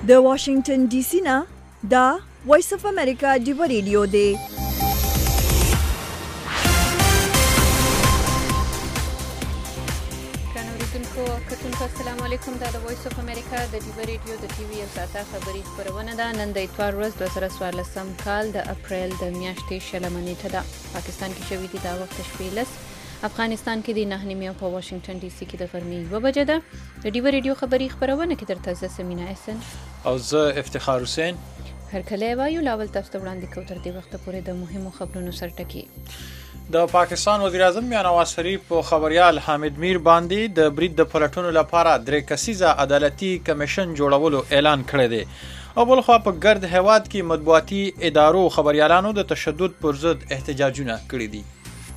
د واشنگټن ډي سي نه دا وایس اف امریکا ډیو ریډیو دی. کتونکو السلام علیکم. دا د وایس اف امریکا د ډیو ریډیو د ټي وي یو ساعته خبري خپرونه ده. نن د اتوار ورځ 2014 کال د اپریل د میاشتې 20 نیټه ده. پاکستان کې شوې دي دا وخت شپې 10، افغانستان کې د 9 په واشنگټن ډي سي کې د غرمې 2 بجې ده. د ډیو ریډیو خبري خپرونه کې درته زه سمینا احسن او زه افتخار حسین هرکلی وایو. لاول تاسو ته وړاندې کوو تر دې وخته پورې د مهمو خبرونو سرټکي. د پاکستان وزیر اعظم میاں نواز شریف په خبریال حامد میر باندې د برید د پلټونو لپاره 3 کسیزه عدالتي کمیشن جوړولو اعلان کړی دی. او بلخوا په ګرد هیواد کې مطبوعاتي ادارو خبريالانو د تشدد پر ضد احتجاجونه کړي دي.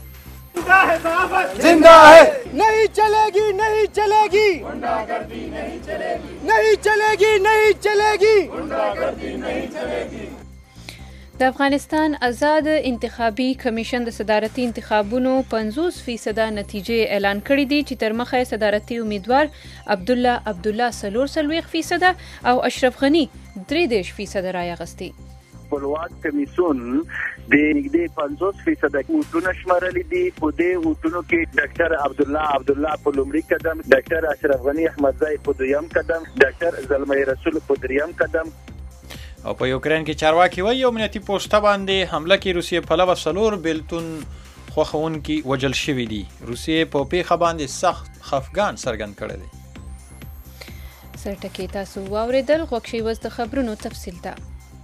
زندہ ہے نہیں چلے گی نہیں چلے گی غنڈاگردی نہیں چلے گی نہیں چلے گی نہیں چلے گی غنڈاگردی نہیں چلے گی. د افغانستان آزاد انتخابي کمیشن د صدارتي انتخابونو 50% نتیجې اعلان کړې دي چې تر مخه صدارتي امیدوار عبدالله 40% او اشرف غنی 33% رای اخیستي. خپلواک کمیسیون د نږدې 50% ووټونه شمارلي دي. په دې ووټونو کې ډاکټر عبدالله په لومړي قدم، ډاکټر اشرف غنی احمدزی په دویم قدم، ډاکټر زلمی رسول په دریم قدم. او په یوکرين کې چارواکي وایي یو امنیتي پوسټه باندې حمله کې روسیې پلوه 4 بیلتون خوښونکي وژل شوي دي. روسیې په پیښه باندې سخت خفګان څرګند کړی دی. سرټکي تاسو واوریدل. غوږ شئ اوس د خبرونو تفصیل ته.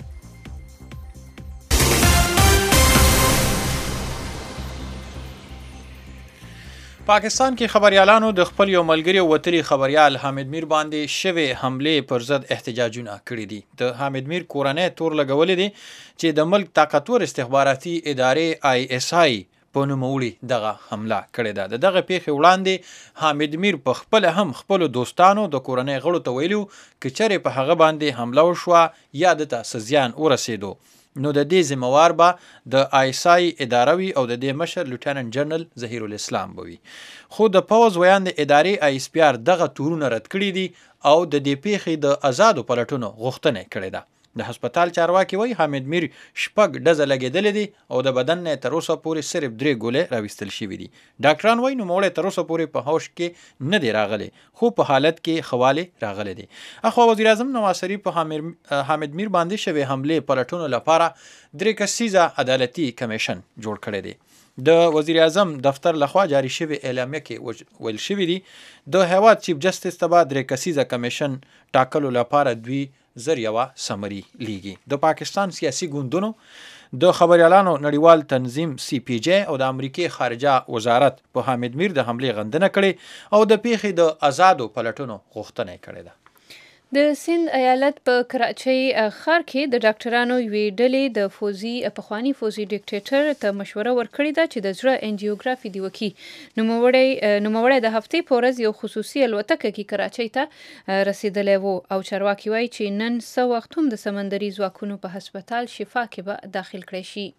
پاکستان کې خبريالانو د خپل یو ملګری وتري خبريال حامد میر باندې شوه حمله پر ضد احتجاجونه کړي دي. د حامد میر کورنۍ تور لګولې دي چې د ملک طاقتور استخباراتي ادارې ISI په نوموړي دغه حمله کړې ده. دغه پیښې وړاندې حامد میر په خپل هم خپل دوستانو د کورنۍ غړو ته ویلو چې چېرې په هغه باندې حمله وشوه یا د تاسزیان ورسېدو نو د دې ذمہوار به د ISI اداره وي او د دې مشر لیوټننټ جنرال ظهیر الاسلام بوي. خو د پوز ویاند ادارې ISPR دغه تورونه رد کړي دي او د دې پیښې د آزادو پلټونو غوښتنه کړې ده. د هسپتال چارواکي وایي حامد میر 6 ډزه لګېدلې دي او د بدن نه تر اوسه پورې صرف 3 ګولې راوستل شوي دي. ډاکټران وایي نوموړی تر اوسه پورې په هوش کې نه دی راغلی خو په حالت کې خواله راغلی دی. اخو وزیر اعظم نواز شریف په حامد میر باندې شوی حمله پلټونو لپاره 3 کسیزه عدالتي کمیشن جوړ کړی دی. د وزیر اعظم دفتر لخوا جاری شوی اعلامیه کې ویل شوی دی د هیواد چیف جسټس تبع 3 کسیزه کمیشن ټاکلو لپاره دوی زریوه سمري لیږي. د پاکستان سیاسي ګوندونو د خبريالانو نړیوال تنظیم CPJ او د امریکای خارجه وزارت په حامد میر د حمله غندنه کړې او د پیښې د آزادو پلټونو غوښتنه کړې ده. د سند ایالت په کراچۍ ښار کې د ډاکټرانو یوې ډلې د پخواني فوزي ډیکټیټر ته مشوره ورکړې ده چې د زړه انجیوګرافي دی وکړي. نوموړی د هفتې په ورځ یو خصوصي الوتکه کې کراچۍ ته رسېدلی و او چارواکي وایي چې نن څه وخت هم د سمندري ځواکونو په هسپتال شفا کې به داخل کړی شي.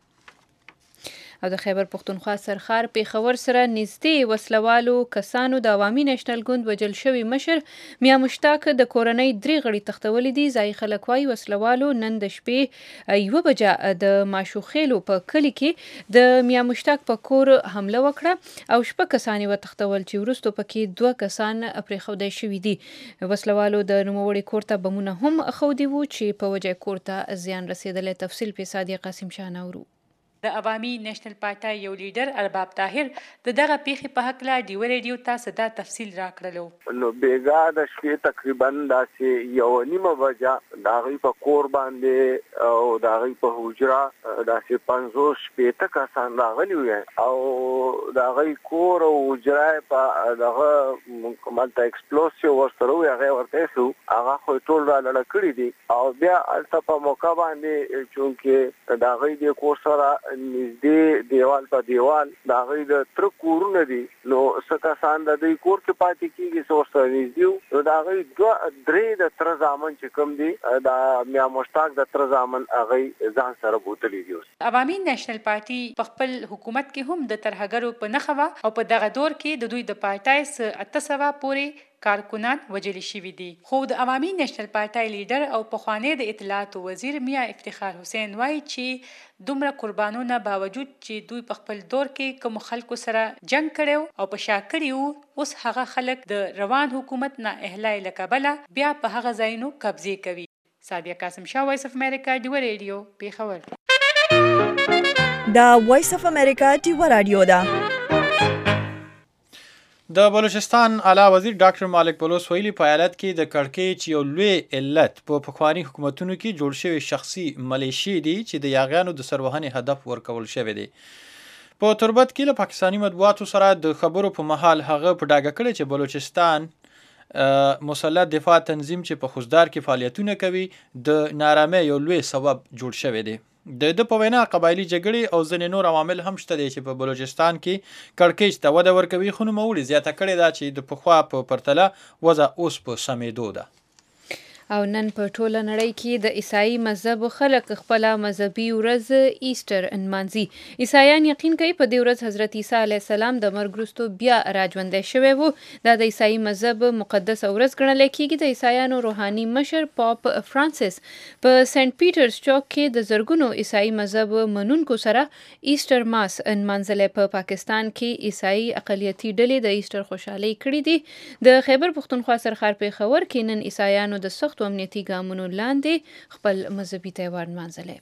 او د خیبر پښتونخوا سرخار پیښور سره نږدې وسلوالو کسانو د عوامي نېشنل ګوند وژل شوي مشر میاں مشتاق د کورنۍ 3 غړي تښتولي دي. ځایي خلک وایي وسلوالو نن د شپې 1 بجه د ماشوخېلو په کلي کې د میاں مشتاق په کور حمله وکړه او 6 کسان یې وتښتول چې وروسته پکې 2 کسان پرېښودی شوي دي. وسلوالو د نوموړي کور ته بمونه هم اخودي وو چې په وجه کور ته زیان رسېدلی. تفصیل په صادق قاسم شاه نورو. د عوامي نېشنل پارټۍ یو لیډر ارباب طاهر دغه پیښې په حق لا ډیو ریډیو تاسو دا تفصیل راکړلو. نو بیګا د شپې تقریبا داسې 1:30 بجه د هغې په کور باندې او د هغې په حجره داسې 50 کسان راغلي وي او د هغې کور او حجره په دغه مالته ایکسپلوسیو ورسره وي هغه ورته سو هغه خو ټول را لړ کړي دي او بیا الته په موقع باندې چونکې د هغې د کور سره نږدې دیوال په دیوال د هغې د تر کورونه دي نو څه کسان د دوی کور کې پاتې کېږي څه ورسره نږدې نو د هغې 2-3 د تره زامن چې کوم دي د میاں مشتاق د تره زامن هغې ځان سره بوتلي دي. عوامي نېشنل پارټي په خپل حکومت کې هم د ترهګرو په نښه وه او په دغه دور کې د دوی د پارټۍ 800 پورې کارکونان وژل شوي دي. خو د عوامي نېشنل پارټۍ لیډر او پخوانی د اطلاعاتو وزیر میا افتخار حسین وایي چې دومره قربانونه باوجود چې دوی په خپل دور کې کوم خلکو سره جنگ کړو او په شا کړیو، اوس هغه خلک د روان حکومت نه احلای له کبله بیا په هغه ځایونو قبضې کوي. سادیه قاسم شاه، وایس اف امریکا، ډیوه ریډیو، پیښور. دا وایس اف امریکا ډیوه رادیو ده. د بلوچستان اعلی وزیر ډاکټر مالک بلوچ ویلي په ایالت کې د کړکېچ یو لوی علت په پخواني حکومتونو کې جوړ شوی شخصي ملیشي دي چې د یاغیانو د سروهنې هدف ورکول شوی دی. په تربت کې له پاکستاني مطبوعاتو سره د خبرو په مهال هغه په ډاګه کړی چې بلوچستان مسلح دفاع تنظیم چې په خوزدار کې فعالیتونه کوي د نارامۍ یو لوی سبب جوړ شوی دی. د په وینا قبایلي جګړې او ځینې نور عوامل هم شته دي چې په بلوچستان کې کړکېچ ته وده ورکوي، خو نوموړي زیاته کړې ده چې د پخوا په پرتله وضع اوس په سمېدو ده. او نن په ټوله نړۍ کې د عیسائی مذهب خلک خپل مذهبي ورځ ایسټر نمانځي. عیسایان یقین کوي په دې ورځ حضرت عیسی علیه السلام د مرګ وروسته بیا راژوندی شوی و. دا د عیسائی مذهب مقدسه ورځ ګڼل کېږي. د عیسایانو روحاني مشر پاپ فرانسیس په سنت پیټرز چوک کې د زرګونو عیسائی مذهب منونکو سره ایسټر ماس نمانځلی. په پاکستان کې عیسائی اقلیتي ډلې د ایسټر خوشحالۍ کړې دي. د خیبر پښتونخوا سرخار پیښور کې نن عیسایانو د سخت امنیتي ګامونو لاندې خپل مذهبي تهوار نمانځلی.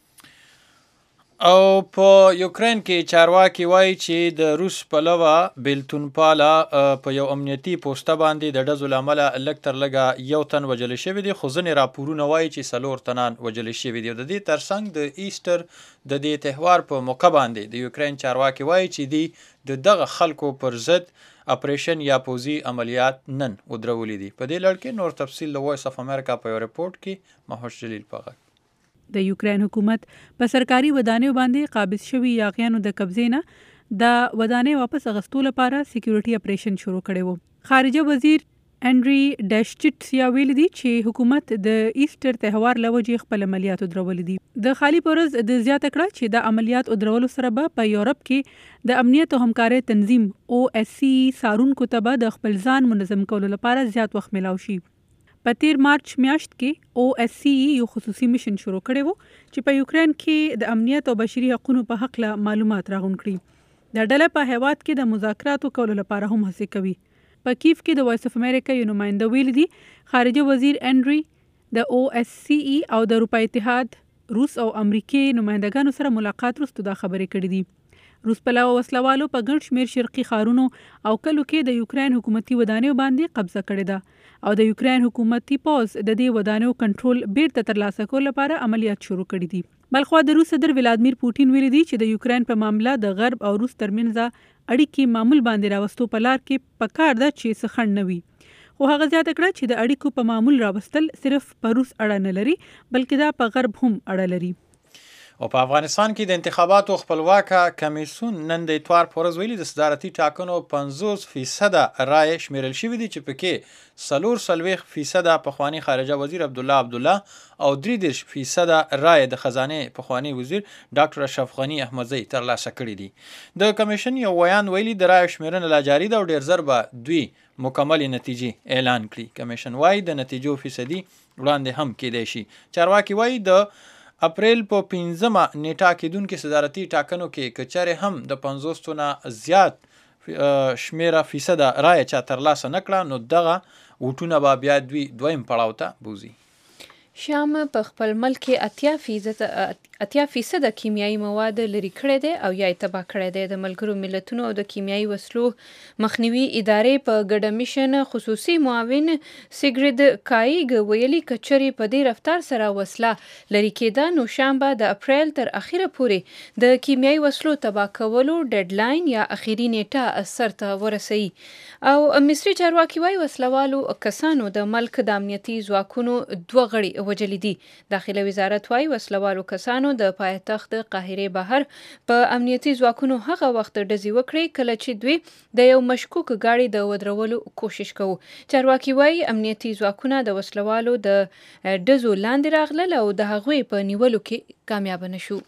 او په یوکرین کې چارواکي وایي چې د روس پلوه بیلتون پاله په یو امنیتي پوسته باندې د ډزو له امله لږ تر لږه 1 تن وژل شوي دي، خو ځینې راپورونه وایي چې 4 تنان وژل شوي دي. د دې ترڅنګ د ایسټر د دې تهوار په موقع باندې د یوکرین چارواکي وایي چې دی د دغه خلکو پر ضد اپریشن یا پوزي عملیات نن ودرولي دي. په دې لړ کې نور تفصیل د وایس اف امریکا په یو رپورټ کې مهوش جلیل پغه. د یوکرین حکومت په سرکاري ودانیو باندې قابض شوي یاغیانو د قبضې نه د ودانۍ واپس اغستو لپاره سکیورټي اپریشن شروع کړی و. خارجه وزیر انډری ډیشچټ یا ویل دي چې حکومت د ایسټر تهوار لوجې خپل عملیات درول دي. د خالی پرز د زیاته کړه چې د عملیات درولو سره به په یورپ کې د امنیت او همکارۍ تنظیم OSCE سارونکو ته به د خپل ځان منظم کولو لپاره زیات وخت ملاو شي. په 13 مارچ میاشت کې OSCE یو خصوصي میشن شروع کړی و چې په یوکرین کې د امنیت او بشري حقوقو په حق له معلومات راغونډ کړي. د ډله په هیواد کې د مذاکراتو کولو لپاره هم هڅه کوي. په کیف کې د وایس اف امریکا یو نماینده ویل دي خارجه وزیر انډری د OSCE او د اروپا اتحاد، روس او امریکای نمایندګانو سره ملاقات وروسته دا خبرې کړې دي. روس پلاو وسلوالو په ګڼ شمېر شرقي ښارونو او کلو کې د یوکرین حکومتي ودانیو باندې قبضه کړې ده او د یوکرین حکومتي پوز د دې ودانیو کنټرول بیرته ترلاسه کولو لپاره عملیات شروع کړي دي. بلخوا د روس صدر ولادیمیر پوټین ویلي دي چې د یوکرین په معاملې د غرب او روس ترمنځ اړیکې معمول باندې راوستو په لار کې پکار ده چې څه خنډ نه وي. خو هغه زیاته کړه چې د اړیکو په معمول راوستل صرف په روس اړه نه لري بلکې دا په غرب هم اړه لري. او په افغانستان کې د انتخاباتو خپلواکه کمیسیون نن د اتوار په ورځ ویلي د صدارتي ټاکنو 50% رایې شمیرل شوي دي چې پکې 40% پخوانی خارجه وزیر عبدالله او 33% رایې د خزانه پخوانی وزیر ډاکټر اشرف غنی احمدزی ترلاسه کړي دي. د کمیشن یو ویان ویلي د رایې شمیرنه لا جاري ده او ډیر زر به دوی مکمل نتیجې اعلان کړي. کمیشن وايي د نتیجو فیصدي وړاندې هم کېدای شي. چارواکي وايي د اپریل په 15مه نیټه کېدونکو صدارتي ټاکنو کې کچره هم د 50 نه زیات شمیره فیصد رایې چا ترلاسه نکړه نو دغه وټونه به بیا دویم پړاو ته بوزي. شام په خپل ملک کې 80% کیمیاوي مواد لري کړی دی او یا یې تباه کړی دی. د ملګرو ملتونو او د کیمیاوي وسلو مخنیوي ادارې په ګډه میشن خصوصي معاون سیګرید کایګ ویلي کچري په دې رفتار سره وسله لري کېده نو شام به د اپریل تر اخیره پورې د کیمیاوي وسلو تباه کولو ډیډلاین یا اخیری نیټه سرته ورسوي. او مصري چارواکي وايي وسلوالو کسانو د ملک د امنیتي ځواکونو 2 غړي وژلي دي. داخله وزارت وايي وسلوالو کسانو د پایتخت قاهره بهر په امنیتي ځواکونو هغه وخت ډزې وکړي کله چې دوی د یو مشکوک گاډي د ودرولو کوشش کوي. چارواکي وايي امنیتي ځواکونه د وسلوالو د ډزو لاندې راغلل او د هغوی په نیولو کې کامیاب نشو.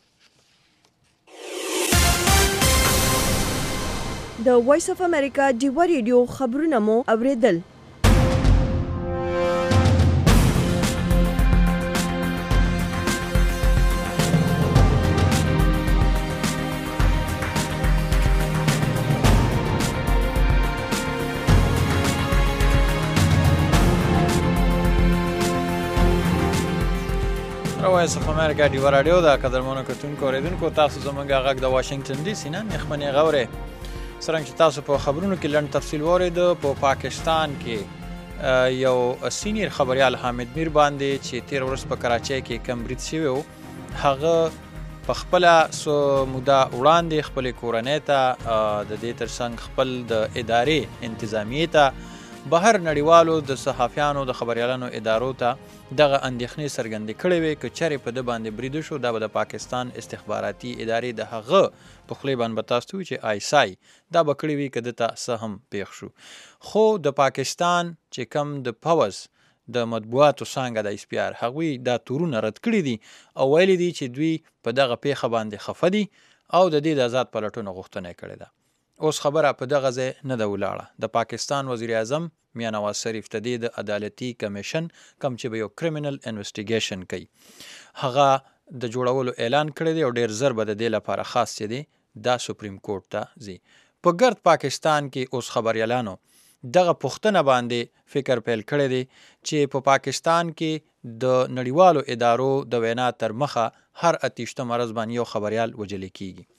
د وایس اف امریکا ډیوه ریډیو خبرونه مو اوریدل. وایس اف امریکا ډیو رادیو دا قدرمنو کتونکو اوریدونکو تاسو زمونږ غږ د واشنگټن ډي سي نه نخمنې غوره څرنګه چې تاسو په خبرونو کې لنډ تفصیل واورید په پاکستان کې یو سینیر خبريال حامد میر باندې چې 13 ورځې په کراچۍ کې کمبرید شوی و هغه په خپل سو موده وړاندې خپل کورنۍ ته د دې ترڅنګ خپل د ادارې انتظامیه ته بهر نړیوالو د صحافیانو د خبريالانو ادارو ته دغه اندېښنې څرګندې کړې وې که چېرې په ده باندې برید شو دا به د پاکستان استخباراتي ادارې د هغه په خولې باندې به تاسو ته چې آیسای دا به کړې وي که ده ته څه هم پیښ شو خو د پاکستان چې کم د پوز د مطبوعاتو څانګه د اسپیار هغوی دا تورونه رد کړي دي او ویلي دي چې دوی په دغه پیښه باندې خفه دي او د دې د آزاد پلټنو غوښتنه یې کړې ده اوس خبره په دغه ځای نه ده ولاړه د پاکستان وزیر اعظم میاں نواز شریف ته د عدالتي کمیشن کم چې به یو کریمینل انویسټیګیشن کوي هغه د جوړولو اعلان کړی دی او ډیر زر به د دې لپاره خاص چې دی دا سپریم کورټ ته ځي په ګرد پاکستان کې اوس خبريالانو دغه پوښتنه باندې فکر پیل کړی دی چې په پاکستان کې د نړیوالو ادارو د وینا تر مخه هر 28 مرز باندې یو خبريال وجل کیږي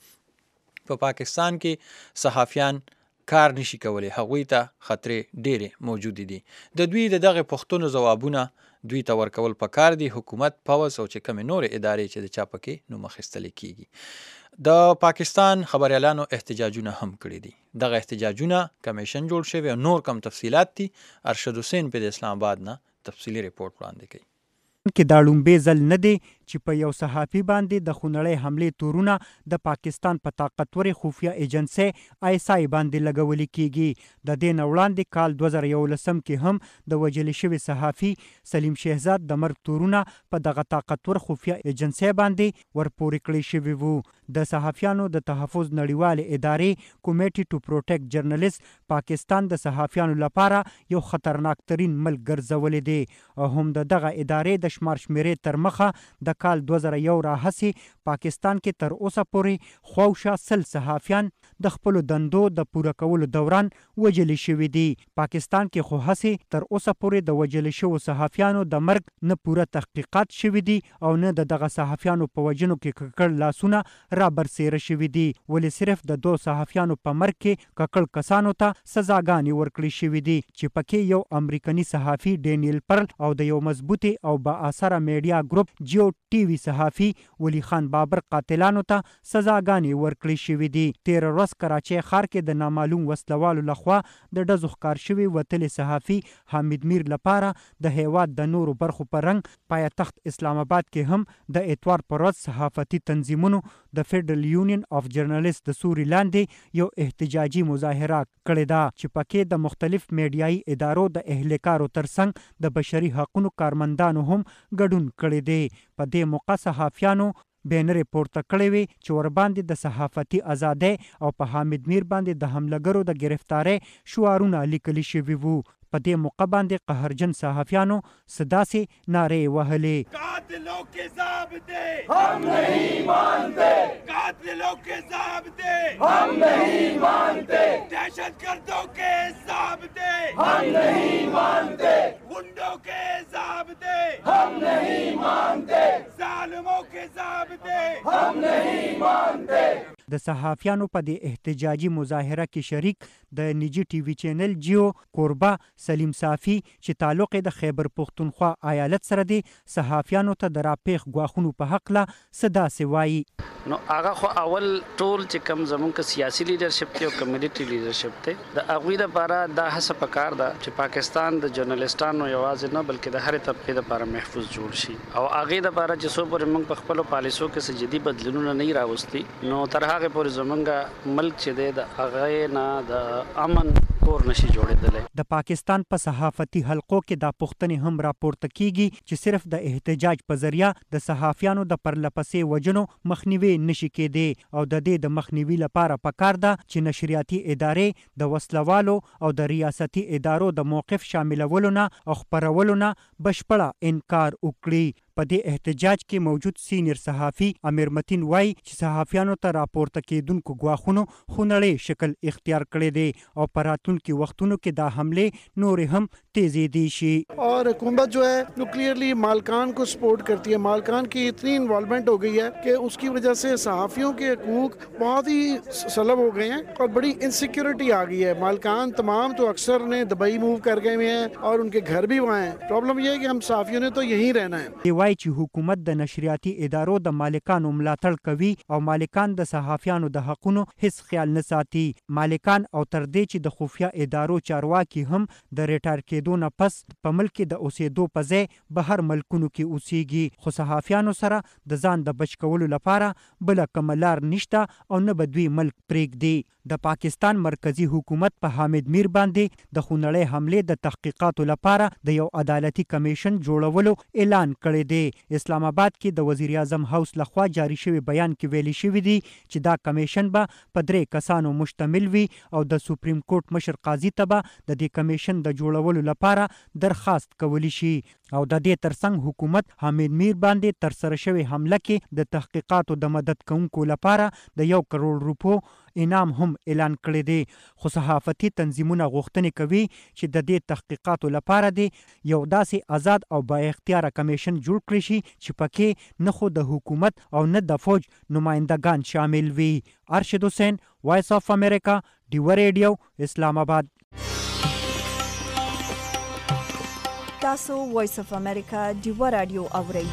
په پاکستان کې صحافیان کار نشي کولی هغوی ته خطرې ډېرې موجودې دي د دوی د دغه پوښتنو ځوابونه دوی ته ورکول پکار دي حکومت پوز او چې کومې نورې ادارې چې د چا پکې نوم اخیستل کیږي د پاکستان خبريالانو احتجاجونه هم کړي دي دغه احتجاجونه کمیشن جوړ شوی او نور کم تفصیلات دي ارشد حسین په اسلام آباد نه تفصیلی ریپورت وړاندې کوي کې دا لومبې ځل نه دی چې په یو صحافي باندې د خونړۍ حملې تورونه د پاکستان په طاقتورې خفیه ایجنسۍ آیسای باندې لګولې کیږي د دې نه وړاندې کال 2011 کې هم د وژل شوي صحافي سلیم شهزاد د مرګ تورونه په دغه طاقتور خفیه ایجنسۍ باندې ورپورې کړی شوي وو د صحافیانو د تحفظ نړیوالې ادارې کمیټي ټو پروټیکټ جرنالیست پاکستان د صحافیانو لپاره یو خطرناک ترین ملک ګرځولی دی او هم د دغه ادارې د شمار شمیرې تر مخه د کال 2001 راهیسې پاکستان کې تر اوسه پورې خواوشا 100 صحافیان د خپلو دندو د پوره کولو دوران وژل شوي دي پاکستان کې خو هسې تر اوسه پورې د وژل شوو صحافیانو د مرګ نه پوره تحقیقات شوي دي او نه د دغه صحافیانو په وژنو کې ککړ لاسونه رابرسیره شوي دي ولې صرف د 2 صحافیانو په مرګ کې ککړ کسانو ته سزاګانې ورکړې شوي دي چې پکې یو امریکني صحافي ډینیل پرل او د یو مضبوطي او با اثره میډیا ګروپ جیو ټي وي صحافي ولی خان بابر قاتلانو ته سزاګانې ورکړې شوي دي 13 ورځ کراچۍ ښار کې د نامعلوم وسلوالو لخوا د ډزو ښکار شوي وتلي صحافي حامد میر لپاره د هیواد د نورو برخو په رنګ پایتخت اسلام آباد کې هم د اتوار پر ورځ صحافتي تنظیمونو د فیډرل یونین اف جرنالیست د سوري لاندې یو احتجاجي مظاهره کړې ده چې پکې د مختلف میډیایي ادارو د اهلکارو ترڅنګ د بشري حقوقو کارمندانو هم ګډون کړی دی په دې موقع صحافیانو بینرې پورته کړې وې چې ورباندې د صحافتي ازادۍ او په حامد میر باندې د حملګرو د گرفتارۍ شعارونه لیکلي شوي وو په دې موقع باندې قهرجن صحافیانو صداسې نارې وهلې قاتلوں کے ضابطے ہم نہیں مانتے قاتلوں کے ضابطے ہم نہیں مانتے دہشت گردوں کے ضابطے ہم نہیں مانتے غنڈوں کے ضابطے ہم نہیں مانتے ظالموں کے ضابطے ہم نہیں مانتے د صحافیانو په دې احتجاجي مظاهره کې شریک د نجی ټي وي چینل جیو کوربا سلیم صافي چې تعلق د خیبر پختونخوا ایالت سره دی صحافیانو ته د راپیښ ګواښونو په حق لا صدا سی وایي نو هغه خو اول ټول چې کم زمونږ سیاسي لیډرشپ ته او کمیونټي لیډرشپ ته د هغوی لپاره دا هڅه پکار ده چې پاکستان د ژورنالیستانو یوازې نه بلکې د هرې طبقې لپاره محفوظ جوړ شي او هغې لپاره چې څو پورې موږ په خپلو پالیسو کې څه جدي بدلونونه نه راوستي نو تر هغې پورې زمونږ ملک چې دی د هغې نه د امن کور نشي جوړېدلی د پاکستان په صحافتي حلقو کې دا پوښتنې هم راپورته کیږي چې صرف د احتجاج په ذریعه د صحافیانو د پرلپسې وژنو مخنیوي نشي کېدی او د دې د مخنیوي لپاره پکار ده چې نشریاتي ادارې د وسلوالو او د ریاستي ادارو د موقف شاملولو نه او خپرولو نه بشپړه انکار وکړي په دې احتجاج کې موجود سینیر صحافي امیر متین وایي چې صحافیانو ته راپورته کېدونکو ګواښونو خونړی شکل اختیار کړی دی او په راتلونکي وختونو کې دا حملې نورې هم تیزېدی شي اور और हुकूमत जो है वो क्लियरली मालकान को सपोर्ट करती है। मालकान की इतनी इन्वॉल्वमेंट हो गई है कि उसकी वजह से सहाफ़ियों के हकूक बहुत ही सलब हो गए हैं और बड़ी इनसिक्योरिटी आ गई है। मालकान तमाम तो अक्सर ने दुबई मूव कर गए हुए हैं और उनके घर भी वहाँ हैं। प्रॉब्लम यह है कि हम सहाफ़ियों ने तो यहीं रहना है। دی وایي چې حکومت د نشریاتي ادارو د مالکانو ملاتړ کوي او مالکان د صحافیانو د حقونو هیڅ خیال نه ساتي. مالکان او تر دې چې د خفیه ادارو چارواکي هم د ریټایر کېدو نه پس په ملک کې د اوسېدو په ځای بهر ملکونو کې اوسېږي، خو صحافیانو سره د ځان د بچ کولو لپاره بله کومه لار نشته او نه به دوی ملک پرېږدي. د پاکستان مرکزی حکومت په حامد میر باندې د خونړۍ حملې د تحقیقاتو لپاره د یو عدالتي کمیشن جوړولو اعلان کړی دی. اسلام آباد کې د وزیر اعظم هاوس لخوا جاری شوی بیان کې ویلي شوی دی چې دا کمیشن به په 3 کسانو مشتمل وي او د سپریم کورټ مشر قاضي ته به د دې کمیشن د جوړولو لپاره درخواست کولی شي او د دې ترڅنګ حکومت حامد میر باندې تر سره شوی حمله کې د تحقیقاتو د مدد کوونکو لپاره د 1 کروڑ روپو انعام هم اعلان کړی دی. خو صحافتي تنظیمونه غوښتنې کوي چې د دې تحقیقاتو لپاره دی یو داسې آزاد او با اختیاره کمیشن جوړ کړی شي چې پکې نه خو د حکومت او نه د فوج نمایندگان شامل وي. ارشد حسین، وایس آف امریکا، ډیوه ریډیو، اسلام آباد. تاسو وایس آف امریکا ډیوه رادیو اورئ.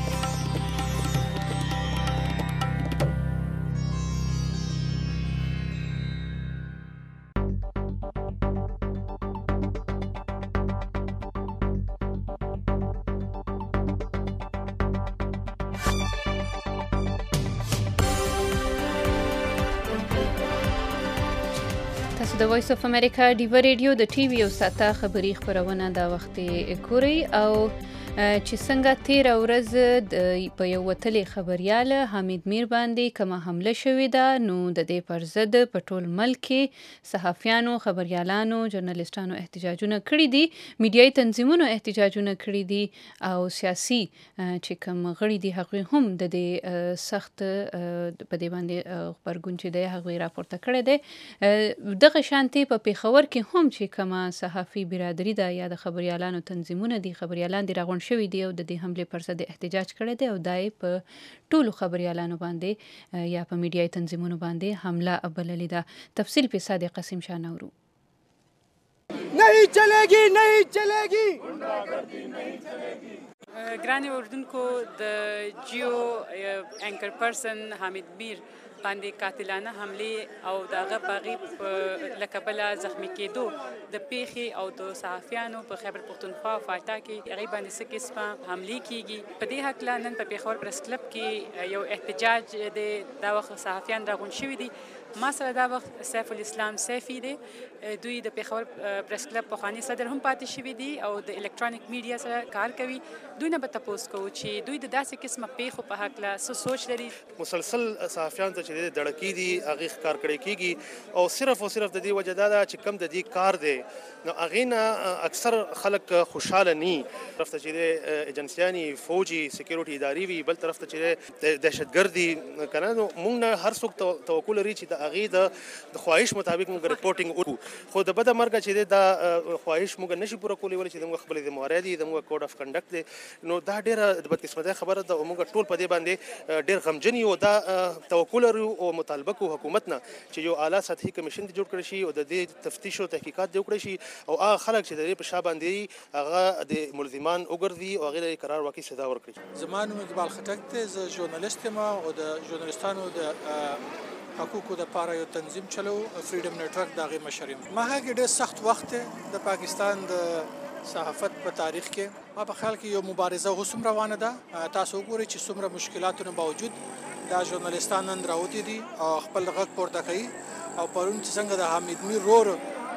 د وایس اف امریکا ډیوه ریډیو د ټي وي او ساته خبري خبرونه دا وخت کوري او چې څنګه 13 ورځ په یو وتلې خبريال حمید میر باندې کومه حمله شوې ده، نو د دې پر ضد په ټول ملک کې صحافیانو، خبريالانو، ژورنالیستانو احتجاجونه کړي دي، میډیایي تنظیمونو احتجاجونه کړي دي او سیاسي چې کوم غړي دي هغوی هم د دې سخت په دې باندې خبرګون چې دی هغوی راپورته کړی دی. دغه شانتي په پیښور کې هم چې کومه صحافي برادري ده یا د خبريالانو تنظیمونه دي، خبريالان دي راغونډ شوي دي او د دې حملې پر ضد احتجاج کړی دی او دای په ټولو خبريالانو باندې یا په میډیایي تنظیمونو باندې حمله بللې ده. تفصیل په صادق قاسم شاه نورو. नहीं चलेगी, नहीं चलेगी, ګراني اردوونکو، د جیو انکر پرسن حامد میر باندې قاتلانه حمله او دغه باغی لکبله زخمی کېدو د پیخي او د صحافیانو په خیبر پختونخوا او فالتا کې هغه باندې څه قسمه حمله کیږي. په دې حق نن په پیښور پریس کلب کې یو احتجاج د دا وخت صحافیان راغون شوي دي. ما سره دا وخت سیف الاسلام سیفی دی، دوی د پیښور پریس کلب پخوانی صدر هم پاتې شوي دي او د الکترونیک میډیا سره کار کوي. دوی نه به تپوس کوو چې دوی د داسې قسمه پیښو په هکله څه سوچ لري. مسلسل صحافیان ته چې دړکې دي هغې ښکار کړی کېږي او صرف او صرف د دې وجه دا ده چې کم د دې کار دی نو هغې نه اکثر خلک خوشحاله ني. طرف ته چې دی ایجنسیانې، فوجي، سکیورټي ادارې وي، بل طرف ته چې دی دهشتګردي که نه، نو موږ نه هر څوک توقع لري چې د هغې د خواهش مطابق موږ رپورټینګ وکړو، خو د بده مرګه چې دی دا خواهش موږ نشي پوره کولی ولې چې زموږ خپلې ذمهوارۍ دي، زموږ کوډ اف کنډکټ دی. نو دا ډېره د بدقسمتۍ خبره ده او موږ ټول په دې باندې ډېر غمجن یو. دا توقع لرو او مطالبه کوو حکومت نه چې یو اعلی سطحي کمیشن جوړ کړی شي او د دې تفتیش او تحقیقات جوړ کړی شي او هغه خلک چې د دې په شا باندې هغه د ملزمان وګرځي او هغې ته قرار واقعي سزا ورکړي. زما نوم اقبال خټک دی، زه ژورنالیست یم او د ژورنالیستانو د حقوقو دپاره یو تنظیم چلو، فریډم نیټورک، د هغې مشر یم. ما هغه ډېر سخت وخت دی د پاکستان د صحافت په تاریخ کې. ما په خیال کې یو مبارزه اوس هم روانه ده. تاسو وګورئ چې څومره مشکلاتو نه باوجود دا ژورنالیستان نن راوتي دي او خپل غږ پورته کوي. او پرون چې څنګه د حامد میر رور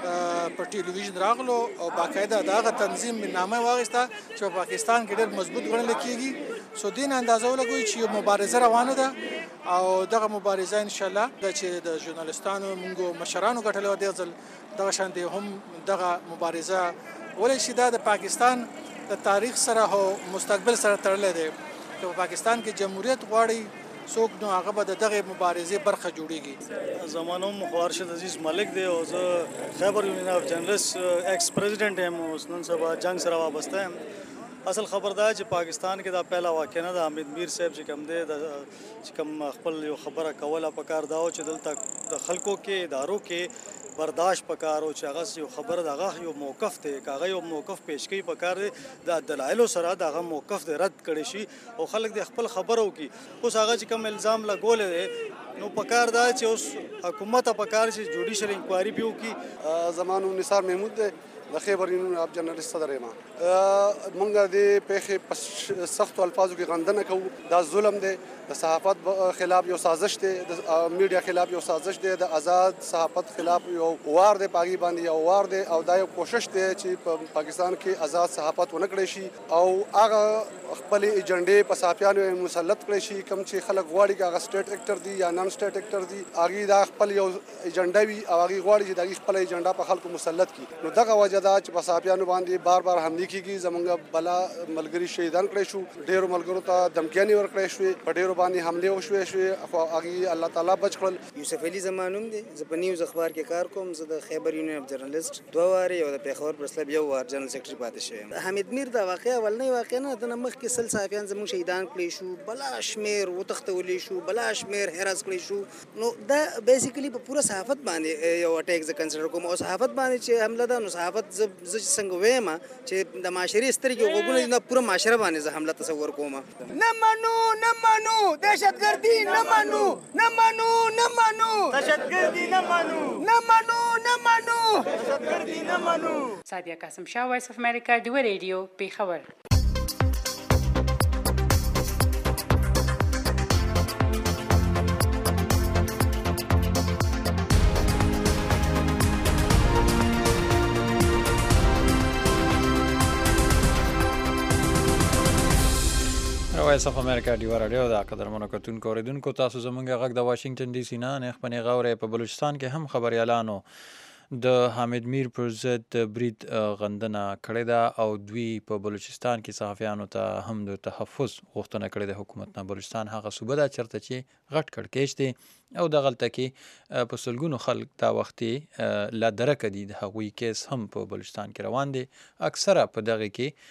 په ټلویزیون راغلو او باقاعده د هغه تنظیم نامه واخیسته چې په پاکستان کې ډېر مضبوط ګڼل کېږي. سو دې نه اندازه ولګوئ چې یو مبارزه روانه ده او دغه مبارزه انشاءالله ده چې د ژورنالیستانو موږ مشرانو ګټلې وه. دغه ځل دغه شانتې هم دغه مبارزه ولې چې دا د پاکستان د تاریخ سره او مستقبل سره تړلی دی. که په پاکستان کې جمهوریت غواړي څوک نو هغه به دغه مبارزې برخه جوړیږي. زمانو مخوار شد عزیز ملک دی او زه خیبر یونین اف جرنلست ایکس پریزیډنټ یم اوس نن سبا جنگ سره وابسته یم. اصل خبر دا چې پاکستان کې دا پهلا واقعه نه ده. حمید میر صاحب چې کوم دی چې کوم خپل یو خبره کوله پکار دا او چې دلته د خلکو کې ادارو کې برداشت پکار او چې هغه یو خبره دغه یو موقف دی کاغه یو موقف پیش کوي پکار دی د دلایل سره دغه موقف دی رد کړي شي او خلک د خپل خبرو کې اوس هغه چې کوم الزام لګول دی نو پکار دا چې اوس حکومت پکار چې جوډیشل انکوایری پیو کی. زمانو نثار محمود دی د خیبر یونین اف جرنلست صدر یم. مونږ د پیښې په سختو الفاظو کې غندنه کوو. دا ظلم دی، د صحافت خلاف یو سازش دی، د میډیا خلاف یو سازش دی، د آزاد صحافت خلاف یو وار دی، پاګی باندې یو وار دی او دا یو کوشش دی چې په پاکستان کې آزاد صحافت ونه کړی شي او هغه خپل ایجنډې په صحافیانو مسلط کړی شي. کوم چې خلک غواړي چې هغه سټیټ اکټر دي یا نان سټیټ اکټر دي، هغه دا خپل یو ایجنډا وي او هغه غواړي چې دا خپل ایجنډا په خلکو مسلط کړي. نو دغه وجه دا چې په صحافیانو باندې بار بار حمله کیږي. زمونږ بلا ملګری شهیدان کړی شو، ډیرو ملګرو ته دمکیانې ورکړې شوې، په ډیرو باندې حمله وشوې خو هغه الله تعالی بچ کړل. یوسف علي زمانوم دی، زه په نیوز اخبار کې کار کوم. زه د خیبر یونین اف جرنلست 2 واره او د پیښور پرس کلب 1 وار جنرال سیکریټری پاتې شوم. حمید میر دا واقعا ولنی واقعا نه د مخ کې سل صحافیان زموږ شهیدان کړي شو، بلا شمیر وتختولې شو، بلا شمیر هراس کړي شو. نو دا بیسیکلی په پوره صحافت باندې یو اٹیک ز کنسیډر کوم او صحافت باندې چې حمله ده. نو صحافت ز څنګه وایم چې د معاشري سترګې وګونه د پوره معاشره باندې ز حمله تصور کوم. نه منو دهشتګردي نه منو دهشتګردي نه منو دهشتګردي نه منو. سادیه قاسم شاه، وایس اف امریکا، ډیو ریډیو، پیښور. وایس اف امریکا ډیو رادیو دا قدرمنو کتونکو اوریدونکو، تاسو زمونږ غږ د واشنگټن ډي سي نه خپنې غوړې په بلوچستان کې هم خبريالانو د حامد میر پر ضد برید غندنه کړې ده او دوی په بلوچستان کې صحافیانو ته هم د تحفظ غوښتنه کړې ده حکومت نه. بلوچستان هغه صوبه ده چرته چې غټ کړکېچ دی او د غلطه کې په سلګونو خلک دا وختي لا درکه دي. د هغوی کیس هم په بلوچستان کې روان دي. اکثره په دغه کې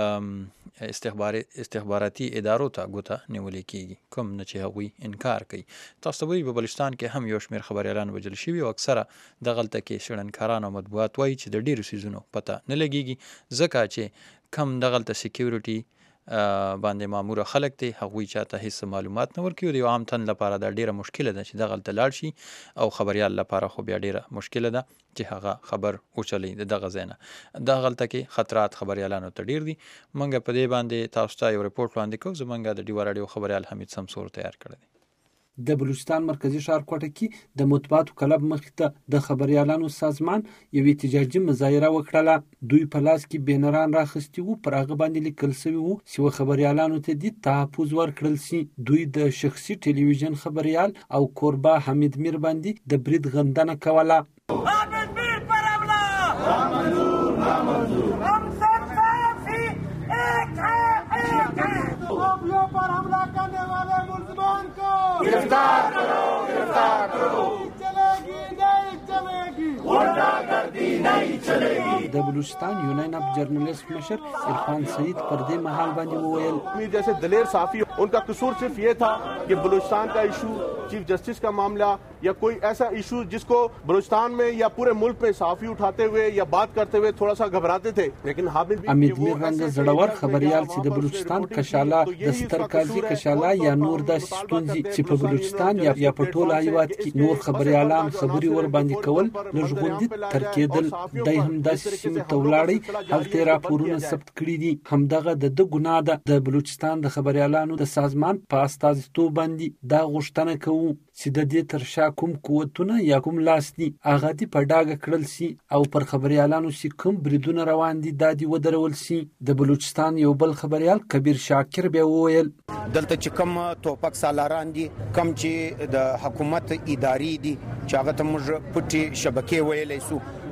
استخباراتي ادارو ته ګوته نیولې کیږي، کوم نه چې هغوی انکار کوي. تاسو به په بلوچستان کې هم یو شمېر خبريالان وژل شوي او اکثره د غلطه کې شړنکاران او مطبوعات وایي چې د ډیرو سیزونو پته نه لګیږي ځکه چې کم د غلطه سکیورټي باندې ماموره خلک دي هغوی چاته هیڅ معلومات نه ورکوي. د یو عام تن لپاره دا ډیره مشکله ده چې د غلطه لاړ شي او خبريال لپاره خو بیا ډیره مشکله ده چې هغه خبر اوچلي دغه ځای نه. د غلطه کې خطرات خبريالانو ته ډیر دي. منګه په دې باندې تاسو ته یو ریپورت وړاندې کوو. زمونږ د ډیو رادیو خبريال حمید سمسور تیار کړی دی. د بلوچستان مرکزی ښار کوټه کې د مطبوعاتو کلب مخې ته د خبريالانو سازمان یو احتجاجي مظاهره وکړه. دوی په لاس کې بینران راخستي وو، پر هغه باندې لیکل شوی وو چې خبريالانو ته د تحفظ ورکړل شي. دوی د شخصي ټلویزیون خبريال او کوربا حمید میر باندې د برید غندنه کوله. حمید میر پر حمله ہم سب صحافی ایک ہے صحافیوں پر حملہ کرنے والے ملزمان کو گرفتار کرو. چلے گی نہیں چلے گی، غنڈاگردی نہیں چلے گی. د بلوچستان یونین اف جرنلست مشر عرفان سعید پر دې مهال باندې وویل جیسے دلیر صحافی ان کا قصور صرف یہ تھا کہ بلوچستان کا ایشو، چیف جسٹس کا معاملہ یا کوئی ایسا ایشو جس کو بلوچستان میں یا پورے ملک میں صحافی اٹھاتے ہوئے یا بات کرتے ہوئے تھوڑا سا گھبراتے تھے. لیکن حامد میر رنګ زړور خبريال چې د بلوچستان کشاله د سترکازي کشاله یا نور د ستونزې چې په بلوچستان یا په ټول هیواد کې نور خبريالان خبري ور باندې کول لږ غوندي ترکیدل. دای هم د سیمه تولاړي هلته راپورونه ثبت کړی دي. همدغه د ګناه ده. د بلوچستان د خبريالانو د سازمان په استازیتوب باندې دا غوښتنه کوو چې د دې تر شا کوم قوتونه یا کوم لاس دي هغه دې په ډاګه کړل شي او پر خبريالانو چې کوم بریدونه روان دي دا دې ودرول شي. د بلوچستان یو بل خبريال کبیر شاکر بیا وویل دلته چې کوم توپک سالاران دي، کوم چې د حکومت اداري دي چې هغه ته موږ پټي شبکې ویلې سو،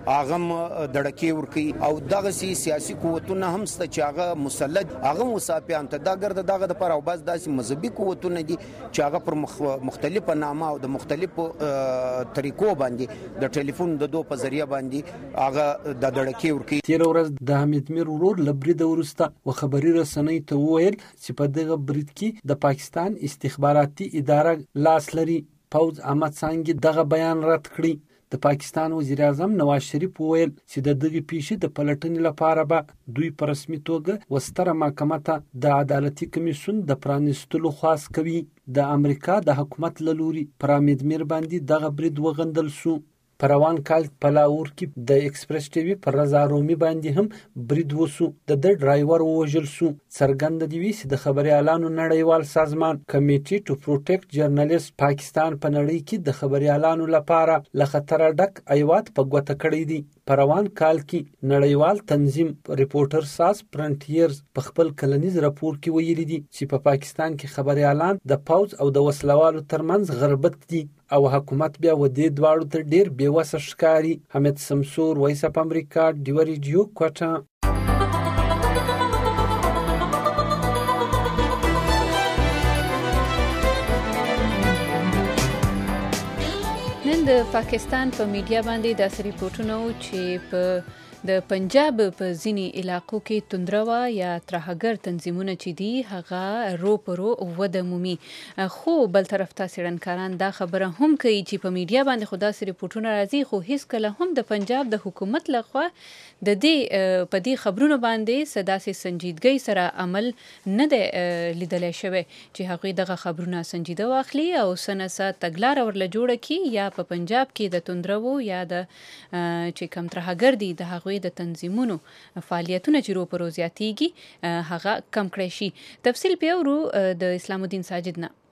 هغه دړکې ورکي او دغه سیاسي قوتونه هم ست چې هغه مسلط هغه مصافیان ته دا ګرځي دغه د پر او بس داسې مذهبي قوتونه دي چې هغه پر مختلفه نامه او د مختلفو طریقو باندې د ټلیفون د دوه په ذریعہ باندې هغه د دړکې ورکي. تیر ورځ د حمید میر ورور لبرید ورسته و خبري رسنۍ ته وویل چې په دغه برید کې د پاکستان استخباراتي اداره لاس لري. پوز احمد سانګي دغه بیان رد کړی. د پاکستان وزیر اعظم نواز شریف وویل چې د دغه پیښې د پلټنې لپاره به دوی په رسمي توګه وستره محکمه ته د عدالتي کمیسیون د پرانیستلو خواست کوي. د امریکا د حکومت له لوري پر حمید میر باندې دغه برید وغندل شو. په روان کال په لاهور کې د ایکسپریس ټي وي پر رضا رومي باندې هم برید وشو. د ډرایور ووژل شو. څرګنده دی چې د خبريالانو نړیوال سازمان کمیټي ټو پروټیکټ جرنالیست پاکستان په نړۍ کې د خبريالانو لپاره له خطر ډک ایوات په ګوته کړی دی. په روان کال کې نړیوال تنظیم ریپورټر ساس فرنټیرز په خپل کلنیز راپور کې ویلي دي چې په پاکستان کې خبريالان د پوز او د وسلوالو ترمنځ غربت دي او حکومت بیا و دې دواړو ته ډیر بیوسه ښکاري. حمید سمسور، وایس اپ امریکا، ډیو ریډیو، کوټه. نن د پاکستان په میډیا باندې داسې ریپورټونه و چې په د پنجاب په ځینی علاقو کې توندروا یا ترهګر تنظیمونه چې دي هغه رو پرو وده مومي. خو بل طرف ته څېړنکاران دا خبره هم کوي چې په میډیا باندې خو داسې ریپورټونه راځي خو هیڅ کله هم د پنجاب د حکومت لخوا د دې په دې خبرونو باندې سداسې سنجیدګۍ سره عمل نه دی لیدلی شوی چې هغوی دغه خبرونه سنجیده واخلي او سنسه تګلاره ورله جوړه کړي یا په پنجاب کې د توندرو یا د چې کم ترهګر دي د هغوی د تنظیمونو فعالیتونه چې رو پرو زیاتیږي هغه کم کړی شي. تفصیل پیورو د اسلام الدین ساجد نه.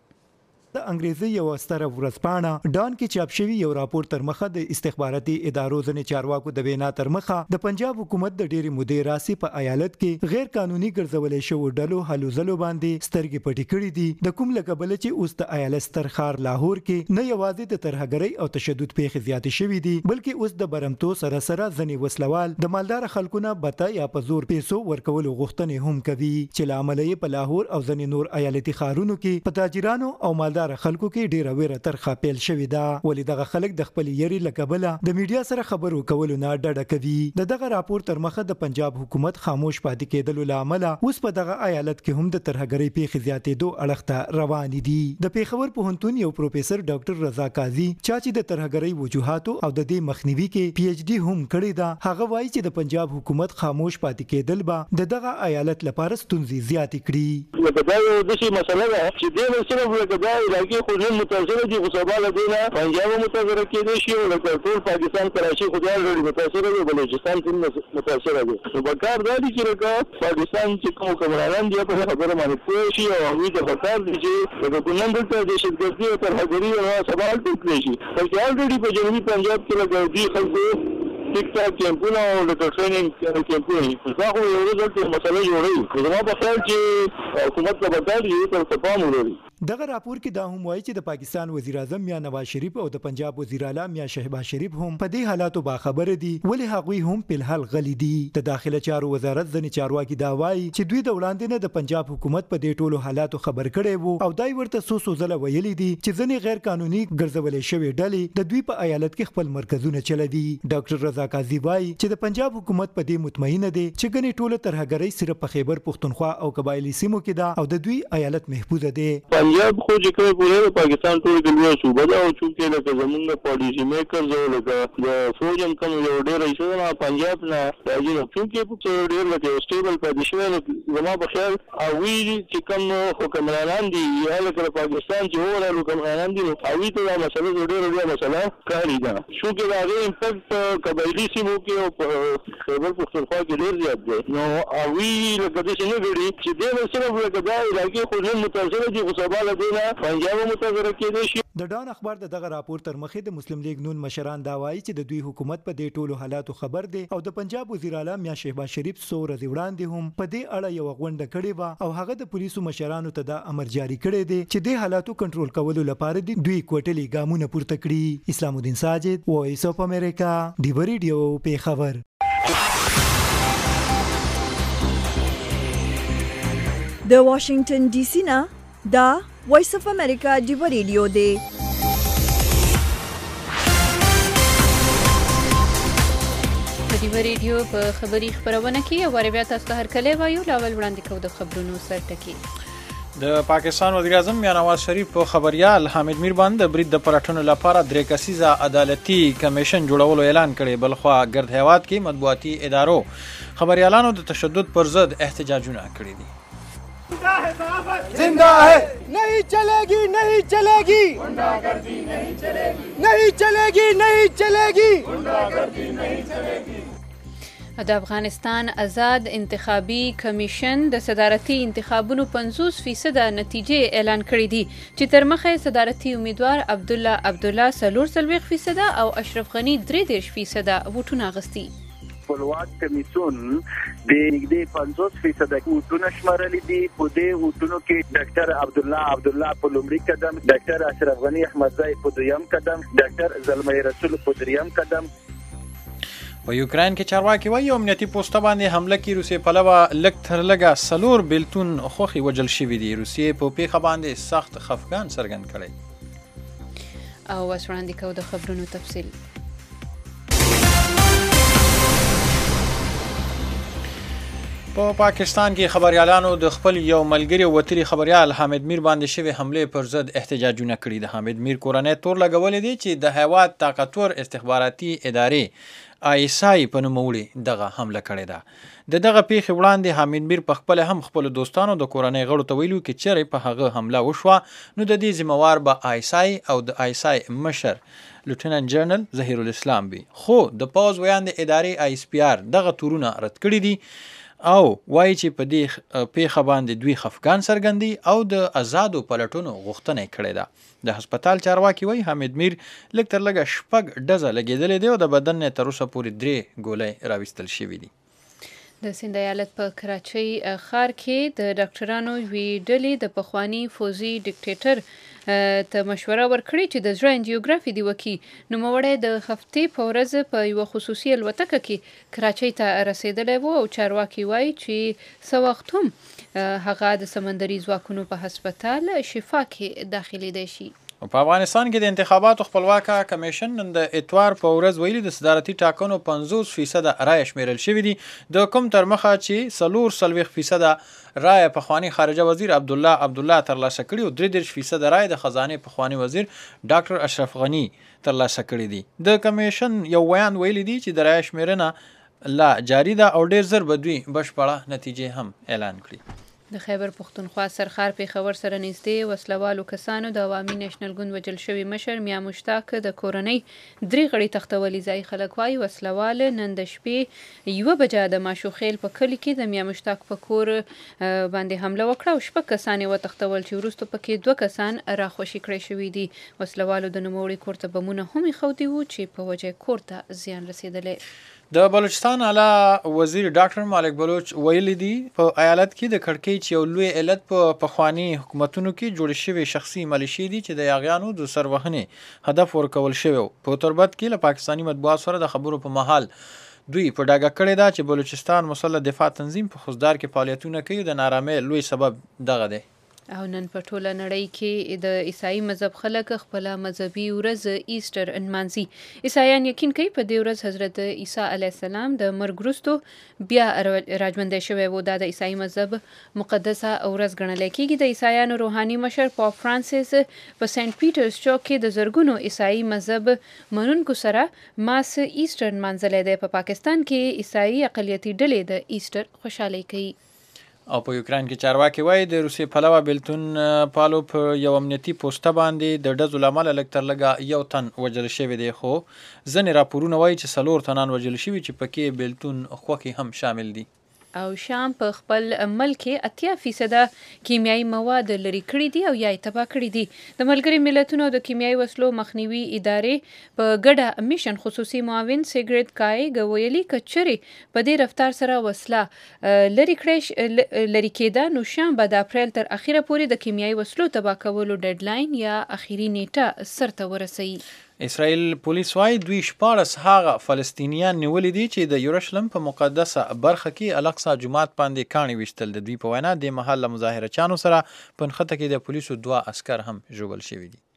د انګریزي یو ستره ورځپاڼه ډان کې چاپ شوی یو راپور تر مخه د استخباراتي ادارو ځنې چارواکو د وینا تر مخه د پنجاب حکومت د ډېری مودې راسي په ایالت کې غیر قانوني ګرځولې شو ډلو هلو ځلو باندې سترګې پټې کړې دي. د کوم لقبل چې اوس د ایالت ستر ښار لاهور کې نه یوازې د ترهګرۍ او تشدد پیښې زیاتې شوې دي بلکې اوس د برمتو سره سره ځنې وسلوال د مالدار خلکونه بته یا په زور پیسو ورکولو غوښتنې هم کوي چې لامل یې په لاهور او ځنې نور ایالتي ښارونو کې په تاجرانو او مالدار خلکو کې ډیره ویره ترخه پیل شوې ده. ولې دغه خلک د خپل یری لکبله د میډیا سره خبرو کولو نه ډډه کوي. دغه راپور تر مخه د پنجاب حکومت خاموش پاتې کېدلو لامل اوس په دغه ایالت کې هم د ترهګرۍ پیښې زیاتېدو اړخ ته روان دي. د پیښور پوهنتون یو پروفیسور ډاکټر رضا قاضي چې د ترهګرۍ وجوهاتو او د دې مخنیوي کې پی ایچ ډي هم کړی ده هغه وایي چې د پنجاب حکومت خاموش پاتې کېدل به دغه ایالت لپاره ستونزې زیاتې کړي. دا یو داسې مسله ده چې دې صرف د علاقې خو نن متاثره دي خو سبا له دې نه پنجاب متاثره کېدای شي او لکه ټول پاکستان کراچي خو دا لري متاثره دي بلوچستان هم متاثره دي. نو پکار دا دي چې لکه پاکستان چې کوم کمران دي په خبره باندې پوه شي او هغوی ته پکار دي چې د ګوند دلته د شدګردي او ترهګري او سوال ټکلی شي بلکې الریډي په جنوبي پنجاب کې لکه دي خلکو ټیک ټاک کیمپونه او د ټریننګ کیمپونه دا خو یو ډول مسله جوړوي. زما په خیال چې حکومت ته پکار دي چې پام ولري. دغه راپور کې دا هم وایي چې د پاکستان وزیر اعظم میا نواز شریف او د پنجاب وزیر اعلی میا شهباز شریف هم په دې حالاتو باخبره دي ولې هغوی هم په الحال غلي دي. د داخله چارو وزارت ځنې چارواکي دا وایي چې دوی د وړاندې نه د پنجاب حکومت په دې ټولو حالاتو خبر کړي وو او دای ورته سو ځله ویلي دي چې ځنې غیر قانوني ګرځولې شوی ډلې د دوی په ایالت کې خپل مرکزونه چلوي. ډاکټر رضا قاضي وایي چې د پنجاب حکومت په دې مطمئنه دي چې ګنې ټوله ترهګرۍ صرف په خیبر پښتونخوا او قبایلی سیمو کې ده او د دوی ایالت محفوظه ده. پنجاب خو چې کومه پوره پاکستان ټول د لوی صوبه ده او چې لکه زمونږ پالیسی میکرز او لکه د فوجم کوم یو ډېر ایشونه پنجاب نه راځي چې په ډېر لکه سټیبل پوزیشن زما په خیال او وی چې کوم حکمرانان دي یا لکه پاکستان چې هو حکمرانان دي او وی ته مسله ډېر مسله کاری ده شو کې دا غي امپیکټ قبایلی سیمو کې او خیبر پختونخوا کې ډېر زیات دی. نو او وی لکه د څنګه غړي چې د صرف لکه دا علاقې خو نه متاثر دي خو سبا له دې نه پنجاب متاثر کېدای شي. د ډان اخبار دغه راپور تر مخې د مسلم لیگ نون مشران دا وایي چې د دوی حکومت په دې ټولو حالاتو خبر دی او د پنجاب وزیر اعلی میا شهباز شریف څو ورځې وړاندې هم په دې اړه یو غونډه کړې وه او هغه د پولیسو مشرانو ته دا امر جاری کړی دی چې د حالاتو کنټرول کولو لپاره دوی کوټلي ګامونه پورته کړي. اسلام الدین ساجد، وایس اف امریکا، ډیو ریډیو پیښور. د واشنگټن ډي سي نه دا وایس اف امریکا ډیو ریډیو دی. ډیو ریډیو په خبري خبرونه کې او بیا تاسو ته هرکلی وایو. لاول وړاندې کوو د خبرونو سرټکي. د پاکستان وزیر اعظم میا نواز شریف په خبريال حامد میر باندې د برید د پلټنو لپاره 3 کسیزه عدالتي کمیشن جوړولو اعلان کړي. بلخوا ګرد هیواد کې مطبوعاتي ادارو خبريالانو د تشدد پر ضد احتجاجونه کړي دي. जिंदा है नहीं चलेगी नहीं चलेगी गुंडागर्दी नहीं चलेगी नहीं चलेगी नहीं चलेगी गुंडागर्दी नहीं चलेगी. د افغانستان آزاد انتخابي کمیشن د صدارتي انتخابونو 50% نتیجې اعلان کړې دي چې تر مخه صدارتي امیدوار عبدالله 40% او اشرف غنی 33% ووټونه اخیستي. خپلواک کمیسیون د نږدې 50% ووټونه شمارلي دي. په دې ووټونو کې ډاکټر عبدالله په لومړي قدم، ډاکټر اشرف غنی احمدزی په دویم قدم، ډاکټر زلمی رسول په دریم قدم. په یوکرين کې چارواکي وایي امنیتي پوسټه باندې حمله کې روسي پلوه لږ تر لږه 4 بیلتون خوخي وجل شوي دي. روسي په پیښه باندې سخت خفګان څرګند کړی. او وسوړاندې کوو د خبرونو تفصیل. په پاکستان کې خبريالانو د خپل یو ملګری وتري خبريال حامد میر باندې شوی حمله پر ضد احتجاجونه کړي. د حامد میر کورنۍ تور لګولې دي چې د هیواد طاقتور استخباراتي ادارې آیسای په نوموړي دغه حمله کړې ده. دغه پیښې وړاندې حامد میر په خپل هم خپل دوستانو د کورنۍ غړو ته ویلو کې چیرې په هغه حمله وشوه نو د دې ذمہوار به آیسای او د آیسای مشر لیوټیننټ جنرال ظهیر الاسلام وي. خو د پوز ویاند ادارې آی اس پی آر دغه تورونه رد کړي دي او وایي چې په دې پیښه باندې دوی خفګان څرګندي او د آزادو پلټنو غوښتنه کړې ده. د هسپتال چارواکي وایي حامد میر لږ تر لږه 6 ډزه لګېدلې دي او د بدن نه تر اوسه پورې 3 ګولۍ راوستل شوي دي. د سند ایالت په کراچۍ ښار کې د ډاکټرانو یوې ډلې د پخواني فوزي ډیکټیټر ته مشوره ورکړې چې د زړه انجیوګرافي دی وکړي. نوموړی د هفتې په ورځ په یوه خصوصي الوتکه کې کراچۍ ته رسېدلی و او چارواکي وایي چې څه وخت هم هغه د سمندري ځواکونو په هسپتال شفا کې داخلېدی شي. په افغانستان کې د انتخاباتو خپلواکه کمیشن نن د اتوار په ورځ ویلي د صدارتي ټاکنو 50% رایې شمیرل شوي دي. د کوم تر مخه چې 40% رایې پخوانی خارجه وزیر عبدالله ترلاسه کړي او 33% رایې د خزانه پخوانی وزیر ډاکټر اشرف غنی ترلاسه کړي دي. د کمیشن یو بیان ویلي دي چې د رایې شمیرنه لا جاری ده او ډیر زر به دوی بشپړه نتیجې هم اعلان کړي. د خیبر پختونخوا سرخار پیښور سره نږدې وسلوالو کسانو د عوامي نېشنل ګوند وجل شوي مشر میا مشتاق د کورنۍ 3 غړي تختولي. ځایي خلک وایي وسلوال نن د شپې 1 بجه د ماشوخیل په کلي کې د میا مشتاق په کور باندې حمله وکړه او 6 کسان یې وتښتول چې وروسته پکې 2 کسان راخوشي کړی شوي دي. وسلوالو د نوموړي کور ته بمونه هم ایښودي وو چې په وجه کور ته زیان رسېدلی. د بلوچستان اعلی وزیر ډاکټر مالک بلوچ ویلي دي په ایالت کې د کړکۍ چې یو لوی علت په پخواني حکومتونو کې جوړ شوي شخصي ملیشې دي چې د یاغیانو د سروهنې هدف ورکول شوی. په تربت کې له پاکستاني مطبوعات سره د خبرو په محل دوی په ډاګه کړې ده چې بلوچستان مسلح دفاع تنظیم په خوزدار کې فعالیتونه کوي. د نارامۍ لوی سبب دغه دی. او نن په ټوله نړۍ کې د عیسائی مذهب خلک خپل مذهبي ورځ ایسټر نمانځي. عیسایان یقین کوي په دې ورځ حضرت عیسی علیه السلام د مرګ وروسته بیا راژوندی شوی و. دا د عیسائی مذهب مقدسه ورځ ګڼل کېږي. د عیسایانو روحاني مشر پاپ فرانسیس په سنت پیټرز چوک کې د زرګونو عیسائی مذهب منونکو سره ماس ایسټر نمانځلی دی. په پاکستان کې عیسائی اقلیتي ډلې د ایسټر خوشحالي کوي. او په یوکرين کې چارواکي وایي د روسي پلوه بیلتون پالو په یو امنیتي پوسټه باندې د ډزو لامل لږ تر لږه 1 تن وژل شوی دی. خو ځینې راپورونه وایي چې 4 تنان وژل شوي چې پکې بیلتون خوکي هم شامل دي. او شام په خپل ملک کې 80% کیمیاوي مواد لري کړي دي او یا یې تباه کړي دي. د ملګري ملتونو د کیمیاوي وسلو مخنیوي ادارې په ګډه میشن خصوصي معاون سیګریټ کایګ ویلي کچري په دې رفتار سره وسله لري کېده نو شام به د اپریل تر اخیره پورې د کیمیاوي وسلو تباه کولو ډیډلاین یا اخیری نیټه سرته ورسوي. اسرائیل پولیس وايي دوی 14 هغه فلسطینیان نیولي دي چې د یورشلم په مقدسه برخه کې الاقصی جومات باندې کاڼي ویشتل. د دوی په وینا د محل مظاهرچیانو سره په نښته کې د پولیسو 2 عسکر هم ژوبل شوي دي.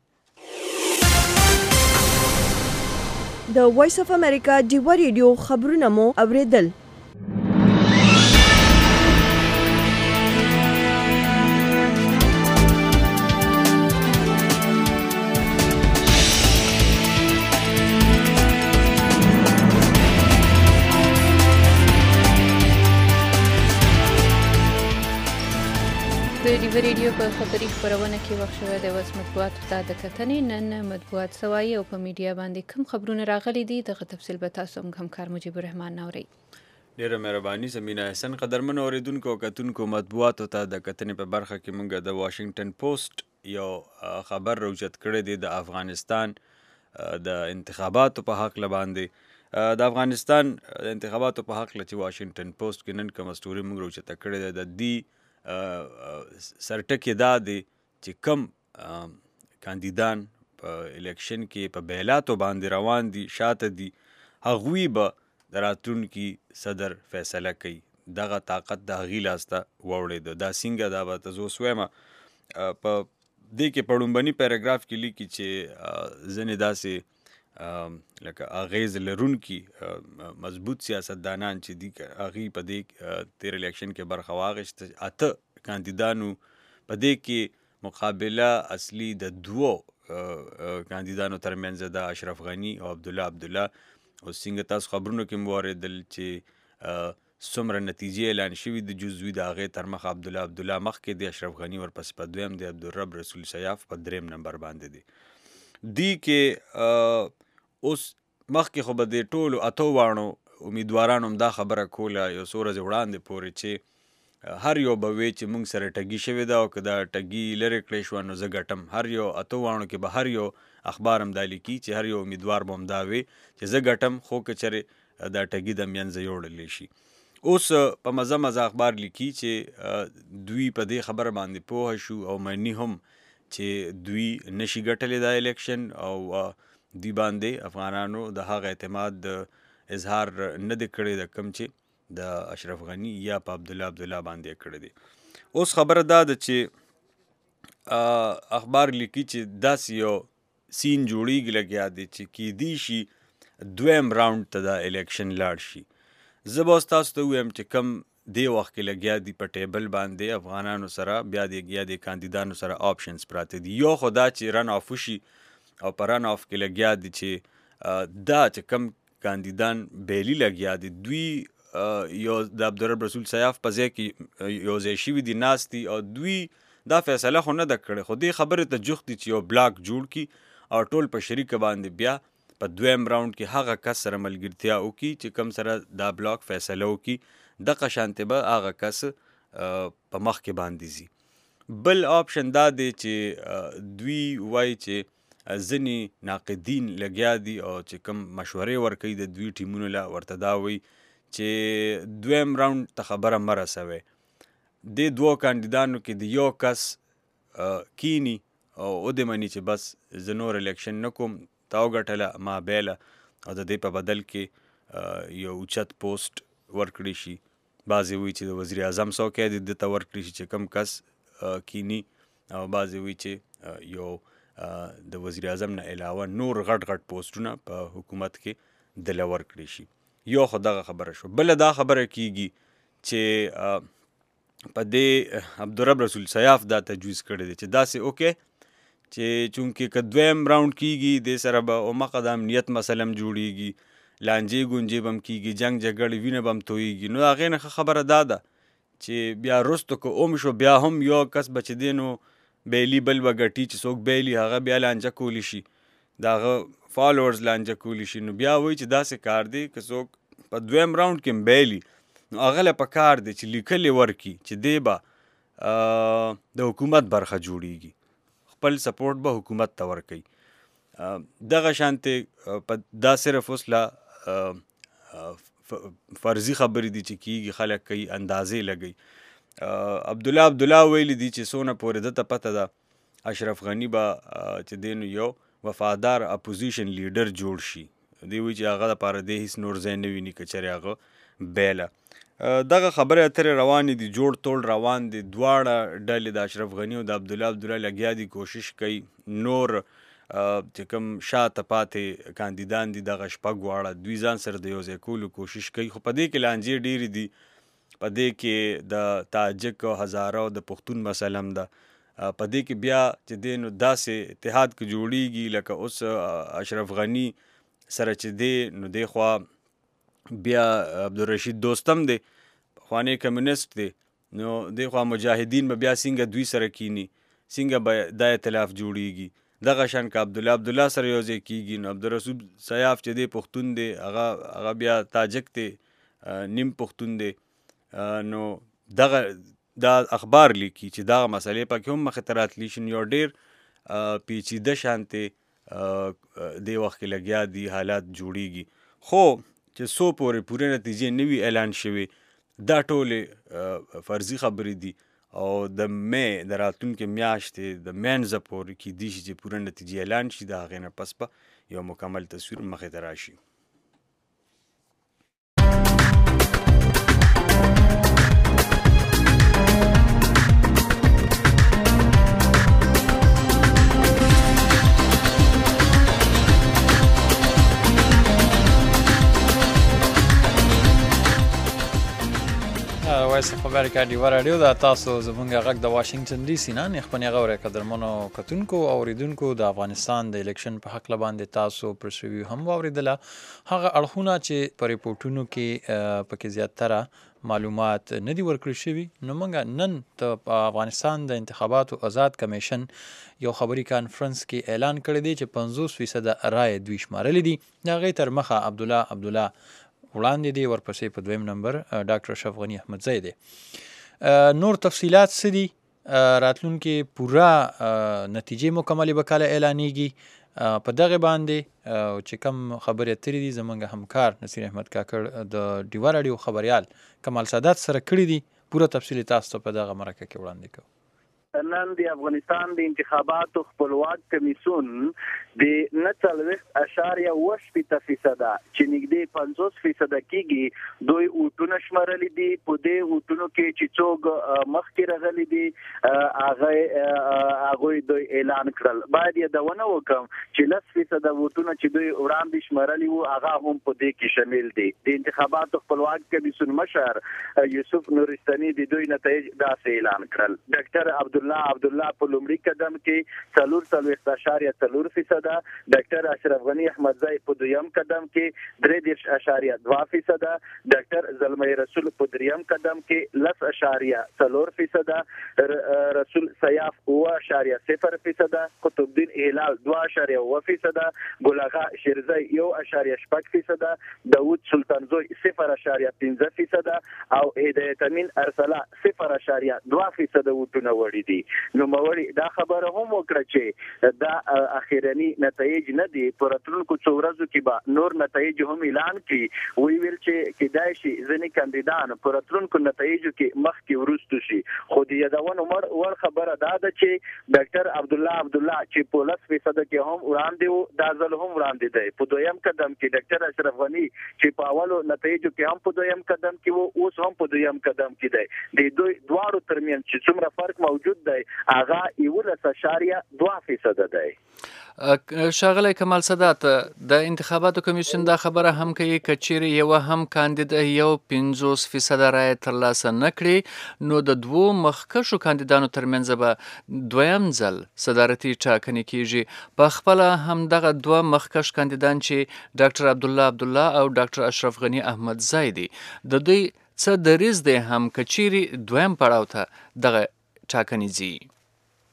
د وایس اف امریکا ډیوا ریډیو خبرونه مو اوریدل. د ډیوا ریډیو په خبري خبرونه کې وخت شوی د وس مطبوعاتو ته د کتنې نن مطبوعات سوای او په میډیا باندې کوم خبرونه راغلي دي دغه تفصیل به تاسو هم همکار مجيب الرحمن نوري. ډیره مهرباني زمينه حسن قدرمن اوریدونکو او کتونکو مطبوعاتو ته د کتنې په برخه کې مونږ د واشنگټن پوسټ یو خبر راوچت کړی دی د افغانستان د انتخاباتو په حق باندې. د افغانستان د انتخاباتو په حق چې واشنگټن پوسټ کې نن کوم ستوري مونږ راوچت کړی دی د دې سرټکې دا دی چې کم کاندیدان په الیکشن کې په بیلاتو باندې روان دي شاته دي هغوی به د راتلونکي صدر فیصله کوي. دغه طاقت د هغوی لاسته واوړېده. دا څنګه دا به ته زه اوس وایم په دې کې په لومبني پیراګراف کې لیکي چې ځینې داسې لکه اغیز لرونکي مضبوط سیاستدانان چې دي هغوی په دې تیر الیکشن کې برخه واخیسته. 8 کاندیدانو په دې کې مقابله اصلي د 2 کاندیدانو ترمنځ د اشرف غني او عبدالله او څنګه تاسو خبرونو کې مو واورېدل چې څومره نتیجې اعلان شوي د جزوي د هغې تر مخه عبدالله مخکې دی، اشرف غني ورپسې په 2م دی، عبدالرب رسول سیاف په 3م نمبر باندې دی. دی کې اوس مخکې خو به د ټولو 8 واړو امیدوارانو هم دا خبره کوله یو څو ورځې وړاندې پورې چې هر یو به وی چې موږ سره ټګي شوې ده او که دا ټګي لرې کړی شوه نو زه ګټم. هر یو 8 واړو کې به هر یو اخبار هم دا لیکي چې هر یو امیدوار به هم دا وی چې زه ګټم خو که چېرې دا ټګي د منځه یوړلی شي. اوس په مزه اخبار لیکي چې دوی په دې خبره باندې پوه شو او مني هم چې دوی نشي ګټلی دا الیکشن او دوی باندې افغانانو د هغه اعتماد اظهار نه دی کړی د کم چې د اشرف غني یا په عبدالله باندې کړی دی. اوس خبره دا ده چې اخبار لیکي چې داسې یو سین جوړیږي لګیا دی چې کیدی شي 2م راوند ته د الیکشن لاړ شي. زه به اوس تاسو ته ووایم چې کم دې وخت کې لګیا دي په ټیبل باندې افغانانو سره بیا د کاندیدانو سره آپشنز پراته دي. یو خو دا چې رن آف وشي او په رن آف کې لګیا دي چې دا چې کم کاندیدان بیلی لګیا دي دوی یو د عبدالرب رسول سیاف په ځای کې یو ځای شوي دي ناست دي او دوی دا فیصله خو نه ده کړې خو دې خبرې ته جوخت دي چې یو بلاک جوړ کړي او ټول په شریکه باندې بیا په 2م راوند کې هغه کس سره ملګرتیا وکړي چې کم سره دا بلاک فیصله وکړي دغه شانتې به هغه کس په مخ کې باندې ځي. بل آپشن دا دی چې دوی وایي چې ځینې ناقدین لګیا دي او چې کوم مشورې ورکوي د دوی ټیمونو له ورته دا وایي چې 2م راوند ته خبره مه رسوئ. دې 2 کاندیدانو کې د یو کس کینی او ودې مني چې بس زه نور الیکشن نه کوم تا وګټله ما بیله او د دې په بدل کې یو اوچت پوسټ ورکړی شي. بعضې وایي چې د وزیر اعظم څوکی دی ده ته ورکړي شي چې کم کس کینی او بعضې وایي چې یو د وزیر اعظم نه علاوه نور غټ پوسټونه په حکومت کې دله ورکړي شي. یو خو دغه خبره شو. بله دا خبره کیږي چې په دې عبدالرب رسول سیاف دا تجویز کړی دی چې داسې وکړي چې چونکې که 2م راوند کیږي دې سره به عمقه د امنیت مسله هم جوړیږي لانجې ګونجې به هم کیږي جنګ جګړې وینه به هم تویږي. نو د هغې نه ښه خبره دا ده چې بیا وروستو که اوم شو بیا هم یو کس به چې دی نو بیلی بل به ګټي چې څوک بیلی هغه بیا لانجه کولی شي د هغه فالوورز لانجه کولی شي. نو بیا وایي چې داسې کار دی که څوک په 2م راوند کې هم بیلی نو هغه له پکار دی چې لیکلې ورکي چې دی به د حکومت برخه جوړیږي، خپل سپورټ به حکومت ته ورکوي. دغه شانتې دا صرف اوس لا فرضي خبرې دي چې کیږي، خلک کوي اندازې لګوي. عبدالله ویلی دي چې څونه پورې دته پته ده اشرف غني به چې دی نو یو وفادار اپوزیشن لیډر جوړ شي. دی وایي چې هغه دپاره دی هېڅ نور ځای نه ویني که چېرې هغه بیله. دغه خبرې اترې روانې دي، جوړ توړ روان دي. دواړه ډلې د اشرف غني او د عبدالله لګیا دي، کوشش کوي نور چې کوم شاته پاتې کاندیدان دي دغه شپږ واړه دوی ځان سره د یو ځای کولو کوشش کوي. خو په دې کې لانجې ډېرې دي، په دې کې د تاجک او هزاره او د پښتون مسله هم ده. په دې کې بیا چې دی نو داسې اتحاد کې جوړیږي لکه اوس اشرف غني سره چې دی نو دی خوا بیا عبدالرشید دوستم دی، پخوانی کمیونست دی، نو دی خوا مجاهدین به بیا څنګه دوی سره کینی، څنګه به دا ائتلاف جوړیږي. دغه شان که عبدالله سره یو ځای کیږي نو عبدالرسول سیاف چې دی پښتون دی، هغه بیا تاجک دی، نیم پښتون دی. نو دغه دا اخبار لیکي چې دغه مسئلې پکې هم مخې ته راتلی شي. یو ډېر پیچیده شانتې دې وخت کې لګیا دي، حالات جوړیږي. خو چې څو پورې نتیجې نه وي اعلان شوي، دا ټولې فرضي خبرې دي او د مې د راتلونکې میاشتې د منځه پورې کیدای شي چې پوره نتیجې اعلان شي، د هغې نه پس به یو مکمل تصویر مخې ته راشي. وایس اف امریکا ډیوه راډیو ده. تاسو زموږ غږ د واشنگټن ډي سي نه خپنې غوړې قدرمنو کتونکو او اوریدونکو د افغانستان د الیکشن په حق باندې تاسو پر ریویو هم واوریدله. هغه اړخونه چې په ریپورټونو کې پکې زیاتره معلومات نه دي ورکړل شوي، نو موږ نن د افغانستان د انتخاباتو آزاد کمیشن یو خبري کانفرنس کې اعلان کړی دی چې 50% رای دوی شمارلې دي. د هغې تر مخه عبدالله وړاندې دی، ورپسې په دویم نمبر ډاکټر اشرف غني احمدزی دی. نور تفصیلات څه دي، راتلونکي پوره نتیجې مکملې به کله اعلانیږي، په دغه باندې چې کوم خبرې اترې دي زموږ همکار نصیر احمد کاکړ د ډیوه راډیو خبریال کمال سادات سره کړي دي. پوره تفصیل تاسو ته په دغه مرکه کې وړاندې کوو. نن د افغانستان د انتخاباتو خپلواک کمیسیون د 49.8% چې نږدې 50% کېږي دوی ووټونه شمارلي دي. په دې ووټونو کې چې څوک مخکې راغلي دي هغوی دوی اعلان کړل. باید یادونه وکړم چې 10% ووټونه چې دوی وړاندې شمارلي وو هغه هم په دې کې شامل دي. د انتخاباتو خپلواک کمیسیون مشر یوسف نورستاني د دوی نتایج داسې اعلان کړل. ډاکټر عبدالله په لومړي قدم کې 4.4%، ډاکټر اشرف غني احمدزی په دویم قدم کې 3.2%، ډاکټر زلمی رسول په دریم قدم کې 10.4%، رسول سیاف 0.0%، قطب الدین هلال 2.1%، ګل اغا شیرزی 1.6%، داود سلطانزوی 0.5% او هدایت امین ارسلا 0.2% ووټونه وړي دي. نو موري دا خبره هم وکړه چې دا اخیرنی نتایج نه دي، پر راتلونکو څو ورځو کې به نور نتایج هم اعلان کړي. وی ویل چې کېدای شي ځینې کاندیدان پر راتلونکو نتایجو کې مخکې وروسته شي. خو د یادونه وړ خبره دا ده چې ډاکټر عبدالله چې په 10% کې هم وړاندې وو، دا ځل هم وړاندې دی. په دویم قدم کې ډاکټر اشرف غني چې په اولو نتایجو کې هم په دویم قدم کې وو، اوس هم په دویم قدم کې دی. د دوی دواړو ترمنځ چې څومره فرق موجود دی هغه 11.2% دی. ښاغلی کمال سادات، د انتخاباتو کمیسیون دا خبره هم کوي که چیرې یوه هم کاندید یو 50% رایې ترلاسه نه کړي نو د دوو مخکښو کاندیدانو ترمنځ به دویم ځل صدارتي ټاکنې کیږي. په خپله همدغه دوه مخکښ کاندیدان چې ډاکټر عبدالله او ډاکټر اشرف غني احمدزی دي، د دوی څه دریځ دی هم که چیرې دویم پړاو ته دغه ټاکنې ځي؟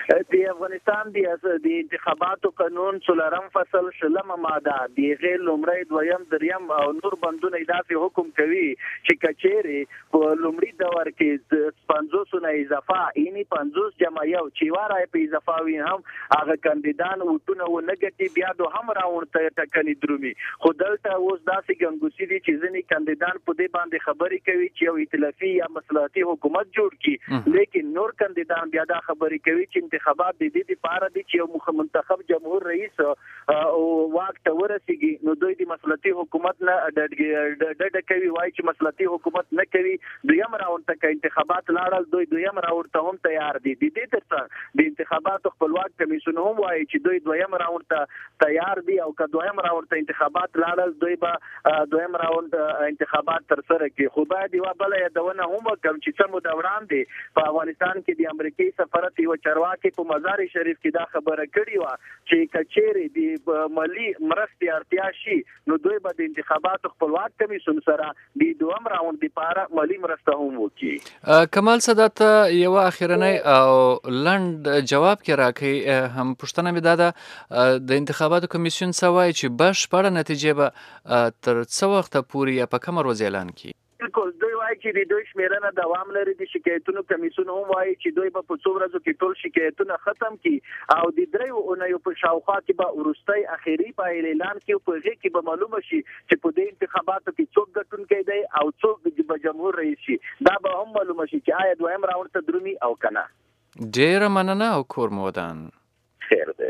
د افغانستان د انتخاباتو قانون 3 فصل 6 ماده د غیر لومړی دویم دریم او نور بندونه داسې حکم کوي چې کچېره په لومړي دور کې 50 نه اضافه یعنی 50 جمع یو چې واره په اضافه وي هم هغه کاندیدان وټونه و نګټي بیا دو هم راوړ ته ټکني درومي خو دلته اوس داسې ګنګوسي دي چې ځینې کاندیدان په دې باندې خبرې کوي چې یو ائتلافي یا مصلحتي حکومت جوړ کړي لیکن نور کاندیدان بیا دا خبرې کوي چې انتخابات د دې لپاره دي چې یو منتخب جمهور رئیس او واک ته ورسیږي نو دوی د مصلحتي حکومت نه ډډه کوي وایي چې مصلحتي حکومت نه کوي دویم راوند ته انتخابات لاړل دوی دویم راوند ته هم تیار دي د دې ترڅنګ د انتخاباتو خپلواک کمیسیون هم وایي چې دوی دویم راوند ته تیار دي او که دویم راوند ته انتخابات لاړل دوی به دویم راوند انتخابات تر سره کوي خو باید یو بل یادونه هم وکړم چې څه مو وړاندې په افغانستان کې د امریکایي سفارت یو چارواکي په مزار شریف کې دا خبره کړې و چې کچېره د مالی مرستې اړتیا شي نو دوی به د انتخاباتو خپلواک کمیسیون سره د دویم راوند لپاره مالی مرسته هم وکړي. کمال سادات یو اخیرنی او لند جواب کې راکړي هم پوښتنه مې ده د انتخاباتو کمیسیون څه وایي چې بشپړه نتیجه به تر څه وخته پورې یا په کومه ورځ اعلان کړي؟ بالکل دوی وایي چې د دوی شمیرنه دوام لري د شکایتونو کمیسیون هم وایي چې دوی به په څو ورځو کې ټول شکایتونه ختم کړي او د دریو اونیو په شاوخوا کې به وروستۍ اخیری پایله اعلان کړي په هغې کې به معلومه شي چې په دې انتخاباتو کې څوک ګټونکی دی او څوک به جمهور رئیس شي دا به هم معلومه شي چې آیا دویم راوند ته درومي او که نه. ډېره مننه او کور مو ودان. خیر دی.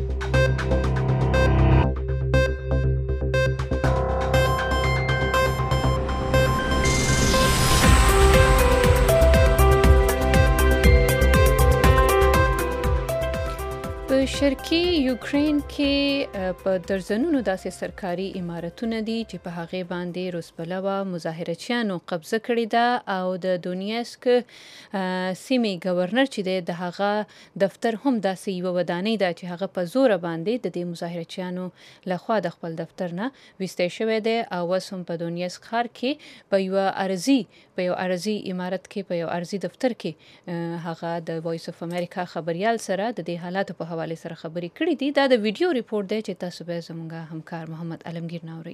په شرقي یوکرین کې په درزنونو داسې سرکاري عمارتونه دي چې په هغې باندې روسپلوه مظاهرچیانو قبضه کړې ده او د دونیسک سیمې ګورنر چې دی د هغه دفتر هم داسې یوه ودانۍ ده چې هغه په زوره باندې د دې مظاهرچیانو لخوا د خپل دفتر نه ویستی شوی دی او اوس هم په دونیسک ښار کې په یو ارضي عمارت کې په یو ارضي دفتر کې هغه د وایس اف امریکا خبریال سره د دې حالاتو په حواله سره خبرې کړې دي. دا د ویډیو ریپورت دی چې تاسو به زموږ همکار محمد علمگیر ناوري.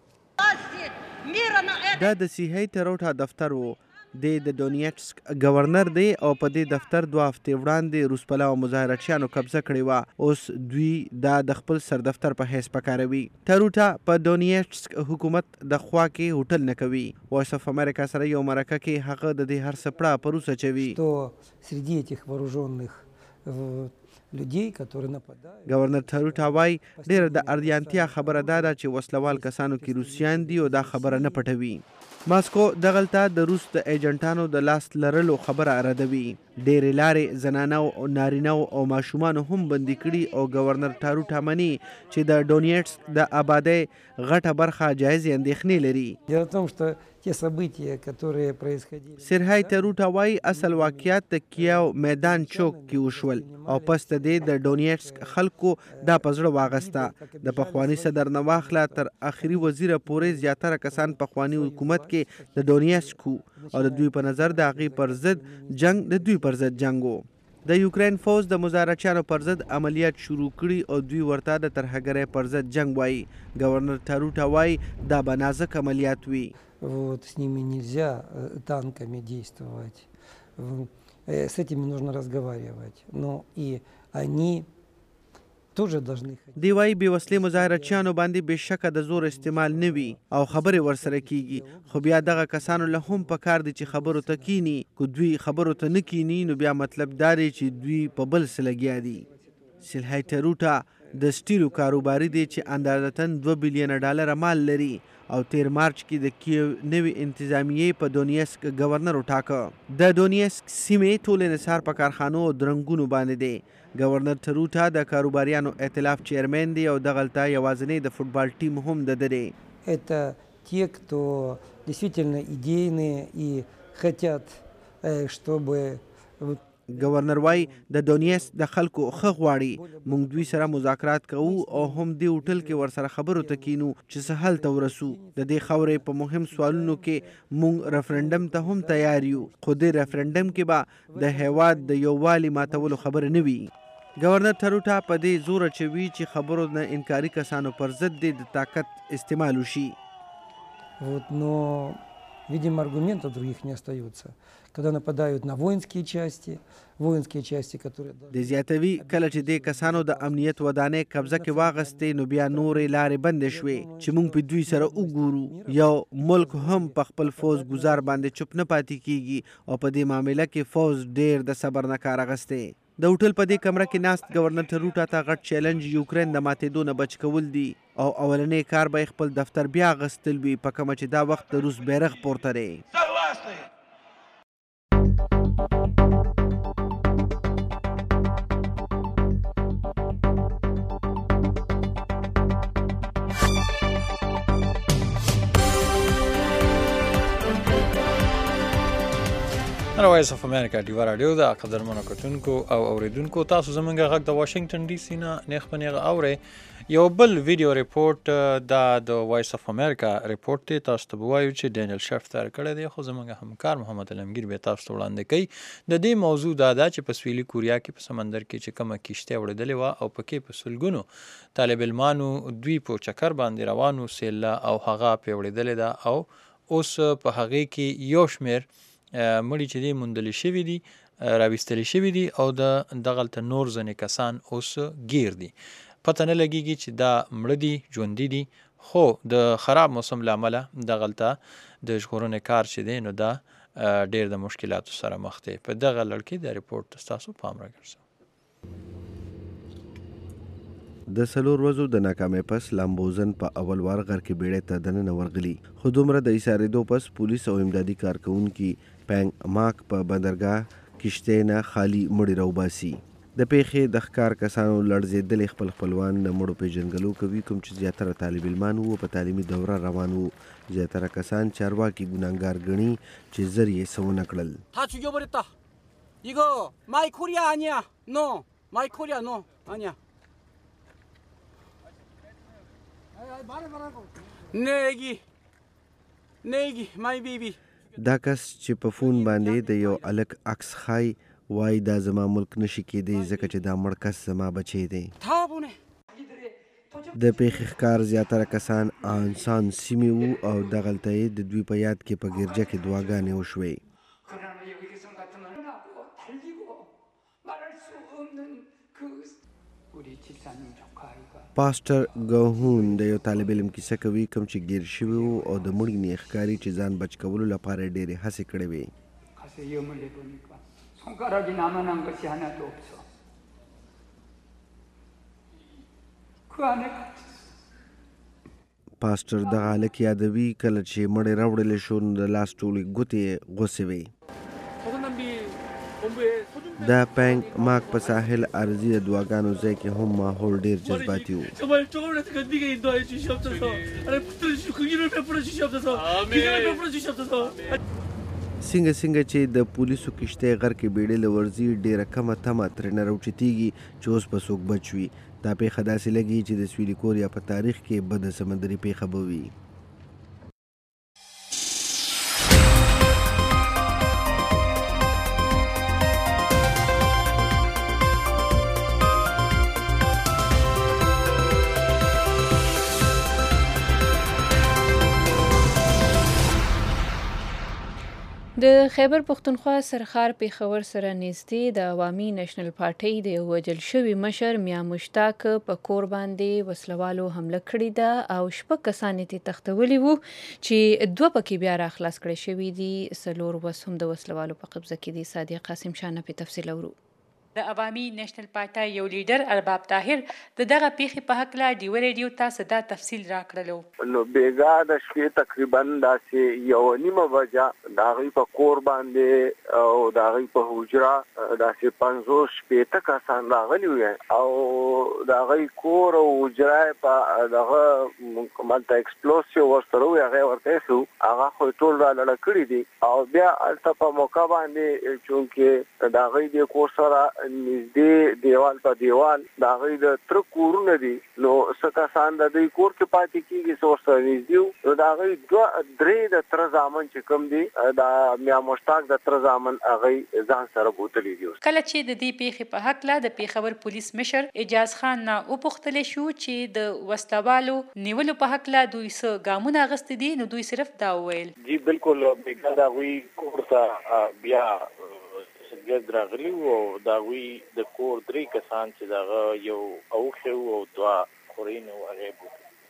دا د سیهی تروټا دفتر وو د دونیټسک گورنر دی او په دې دفتر 2 هفتې وړاندې روسپلوه مظاهرچیانو قبضه کړې وه اوس دوی دا د خپل سر دفتر په حیث پکاروي. تروټا په دونیټسک حکومت د خوا کې هوټل نه کوي. وایس اف امریکا سره یو مرکه کې هغه د دې هر څه په روسه چوي. سردي этих вооруженных людей которые нападают. گورنر تروټا وایي ډېره د اردیانتیا خبره دا ده چې وسلوال کسانو کې روسیان دي او دا خبره نه پټوي. ماسکو دغلته د روس د ایجنټانو د لاس لرلو خبره ردوي. ډېرې لارې زنانو او نارینو او ماشومانو هم بندي کړي او گورنر تروټا مني چې د دونیټسک د آبادۍ غټه برخه جایزې اندېښنې لري. дело в том что те события которые происходили سرهی تروټا وایي اصل واقعیت د کیاو میدان چوک کې وشول او پس د دې د دونیټسک خلکو دا په زړه واغسته. د پخواني صدر نه واخله تر اخري وزیر پورې زیاتره کسان پخواني حکومت کې د دونیټسک او د دوی په نظر د هغې پر ضد جنگ د دوی پر ضد جنګ و. د یوکرین فوز د مظاهرچیانو پر ضد عملیات شروع کړي او دوی ورته د ترهګرۍ پر ضد جنگ وایي. گورنر تروټا وایي دا به نازک عملیات وي. Вот с ними нельзя танками действовать. С этими нужно разговаривать. Но и они тоже должны. دی وایي بې وسلې مظاهرچیانو باندې بېشکه د زور استعمال نه وي او خبرې ورسره کیږي خو بیا دغه کسانو له هم پکار دي چې خبرو ته کینی. که دوی خبرو ته نه کینی نو بیا مطلب دا دی چې دوی په بل څه لګیا دي. سلهی تروټا د سټیلو کاروباري دی چې اندازتاً $2 بلین مال لري او 13 مارچ کې د کیو نوي انتظامیې په دونیسک گورنر وټاکه. د دونیسک سیمې ټول انحصار په کارخانو او درنګونو باندې دی. گورنر تروټا د کاروباریانو ائتلاف چیرمن دی او دغلته یوازینی د فوټبال ټیم هم د دی. Это те, кто действительно идейные и хотят, чтобы گورنر وای د دونیس د خلکو ښه غواړي، موږ دوی سره مذاکرات کوو او هم دې هوټل کې ورسره خبرو ته کینو چې څه حل ته ورسو. د دې خاورې په مهم سوالونو کې موږ ریفرنډم ته هم تیار یو، خو دې ریفرنډم کې به د هیواد د یووالي ماتولو خبره نه وي. گورنر ټروټا په دې زور اچوي چې خبرو نه انکاري کسانو پر ضد د طاقت استعمال وشي. Но, видимо, аргументов других не остается. Когда нападают на воинские части, которые... د زیاتوي کله چې د کسانو د امنیت ودانې قبضه کې واغستې نو بیا نورې لارې بندې شوې چې موږ په دوی سره وګورو. یو ملک هم په خپل فوز گزار باندې چوپ نه پاتې کیږي او په دې معامله کې فوز ډیر د صبر نه کار اخیستی. د هوټل په دې کمره کې ناست گورنر ټروټا ته غټ چیلنج یوکرین د ماتېدو نه بچ کول دي او اولنی کار به خپل دفتر بیا غستل وي په کومه چې دا وخت د روس بیرغ پورته دی. وایس اف امریکا ډیوا رادیو د قدرمنو کتونکو او اوریدونکو، تاسو زمونږ غږ د واشنگټن ډي سي نه نیغ په نیغه اورئ. یو بل ویډیو ریپورت دا د وایس اف امریکا ریپورت دی، تاسو ته به وایو چې ډینیل شرف تیار کړی دی، خو زمونږ همکار محمد علمگیر به تاسو ته وړاندې کوي. د دې موضوع دا ده چې په سویلي کوریا کې په سمندر کې چې کومه کشتۍ وړېدلې وه او پکې په سلګونو طالب علمانو دوی په چکر باندې روانو سیله او هغه پرې وړېدلې ده او اوس په هغې کې یو شمېر مړي چې دی موندلي شوي دي، راویستلي شوي دي او دغلته نور ځینې کسان اوس گیر دي. پته نه لګېږي چې دا مړه دي ژوندي دي، خو د خراب موسم له امله دغلته د ژغورنې کار چې دی نو دا ډېر د مشکلاتو سره مخ دی. په دغه لړ کې د ریپورټ ستاسو پام راګرځوم. د 4 ورځو د ناکامۍ پس لامبوزن په اول وار غر کې بیړۍ ته دننه ورغلي، خو دومره د ایسارېدو پس پولیس او امدادي کارکوونکي پینګ ماک په بندرګاه کشتۍ نه خالي مړي راوباسي. د پیښې د ښکار کسانو لړزېدلې خپل خپلوان د مړو پیژنګلو کوي، کوم چې زیاتره طالب علمان وو په تعلیمي دوره روان وو. زیاتره کسان چارواکي ګناهګار ګڼي چې زر یې څه ونه کړل. 다 죽여버렸다. 이거 마이 코리아 아니야. No. 마이 코리아 no. 아니야. نېږي مای بیبي. دا کس چې په فون باندې د یو الک عکس خای وای دا زما ملک نشي کېدی ځکه چې دا مړ کس زما بچی دی. د پیښې ښکار زیاتره کسان انسان سیمې وو او دغلته یې د دوی په یاد کې په ګرجه کې دعاګانې وشوې. پاسټر ګهون د یو طالب علم کیسه کوي کوم چې ګیر شوی وو او د مړي نه ښکاري چې ځان بچ کولو لپاره ډېرې هڅې کړې وې. پاسټر دغه هلک یادوي کله چې مړی راوړلی شو نو د لاس ټولې ګوتې یې غوڅې وې. د پینګ ماک په ساحل ارضي د دعاګانو ځای کې هم ماحول ډیر جذباتي و. څنګه چې د پولیسو کشتۍ غر کې بیړۍ له ورځي ډیره کمه تمه ترېنه راوچتېږي چې اوس به څوک بچ وي. دا پیښه داسې لګي چې د سویلي کوریا په تاریخ کې بده سمندري پیښه به وي. د خیبر پښتونخوا سرخار پیښور سره نږدې د عوامي نېشنل پارټۍ د یو وژل شوي مشر میا مشتاق په کور باندې وسلوالو حمله کړې ده او 6 کسان یې تښتولي وو چې 2 پکې بیا را خلاص کړي شوي دي. 4 وس هم د وسلوالو په قبضه کې دي. صادق قاسم شاه نه په تفصیل اورو. د عوامي نېشنل پارټۍ یو لیډر ارباب طاهر د دغه پیښې په هکله ډیو ریډیو ته صدا تفصیل راکړلو. نو بیګا د شپې تقریبا داسې 1:30 بجه د هغوی په کور باندې او د هغوی په حجره داسې 50 کسان راغلي وي او د هغوی کور او حجره په دغه مالته ایکسپلوسیو ورسره وي هغه ورته شو هغه خو ټول را لړ کړی دي او بیا الته په موقع باندې چونکې د هغوی د کور سره نږدې دیوال په دیوال د هغوی د تر کورونه دي نو څه کسان د دوی کور کې پاتې کېږي څه ورسره نږدې نو د هغوی 2-3 د تره زامن چې کوم دي د میا مشتاق د تره زامن هغوی ځان سره بوتلی دي. کله چې د دې پیښې په هکله د پیښور پولیس مشر اجاز خان نه وپوښتل شو چې د وسلوالو نیولو په هکله دوی څه ګامونه اخیستي دي نو دوی صرف دا وویل. جی بالکل بیګا د هغوی کور ته بیا ګرد راغلي او د هغوی د کور 3 کسان چې دغه یو اوښه او 2 خورین او هغه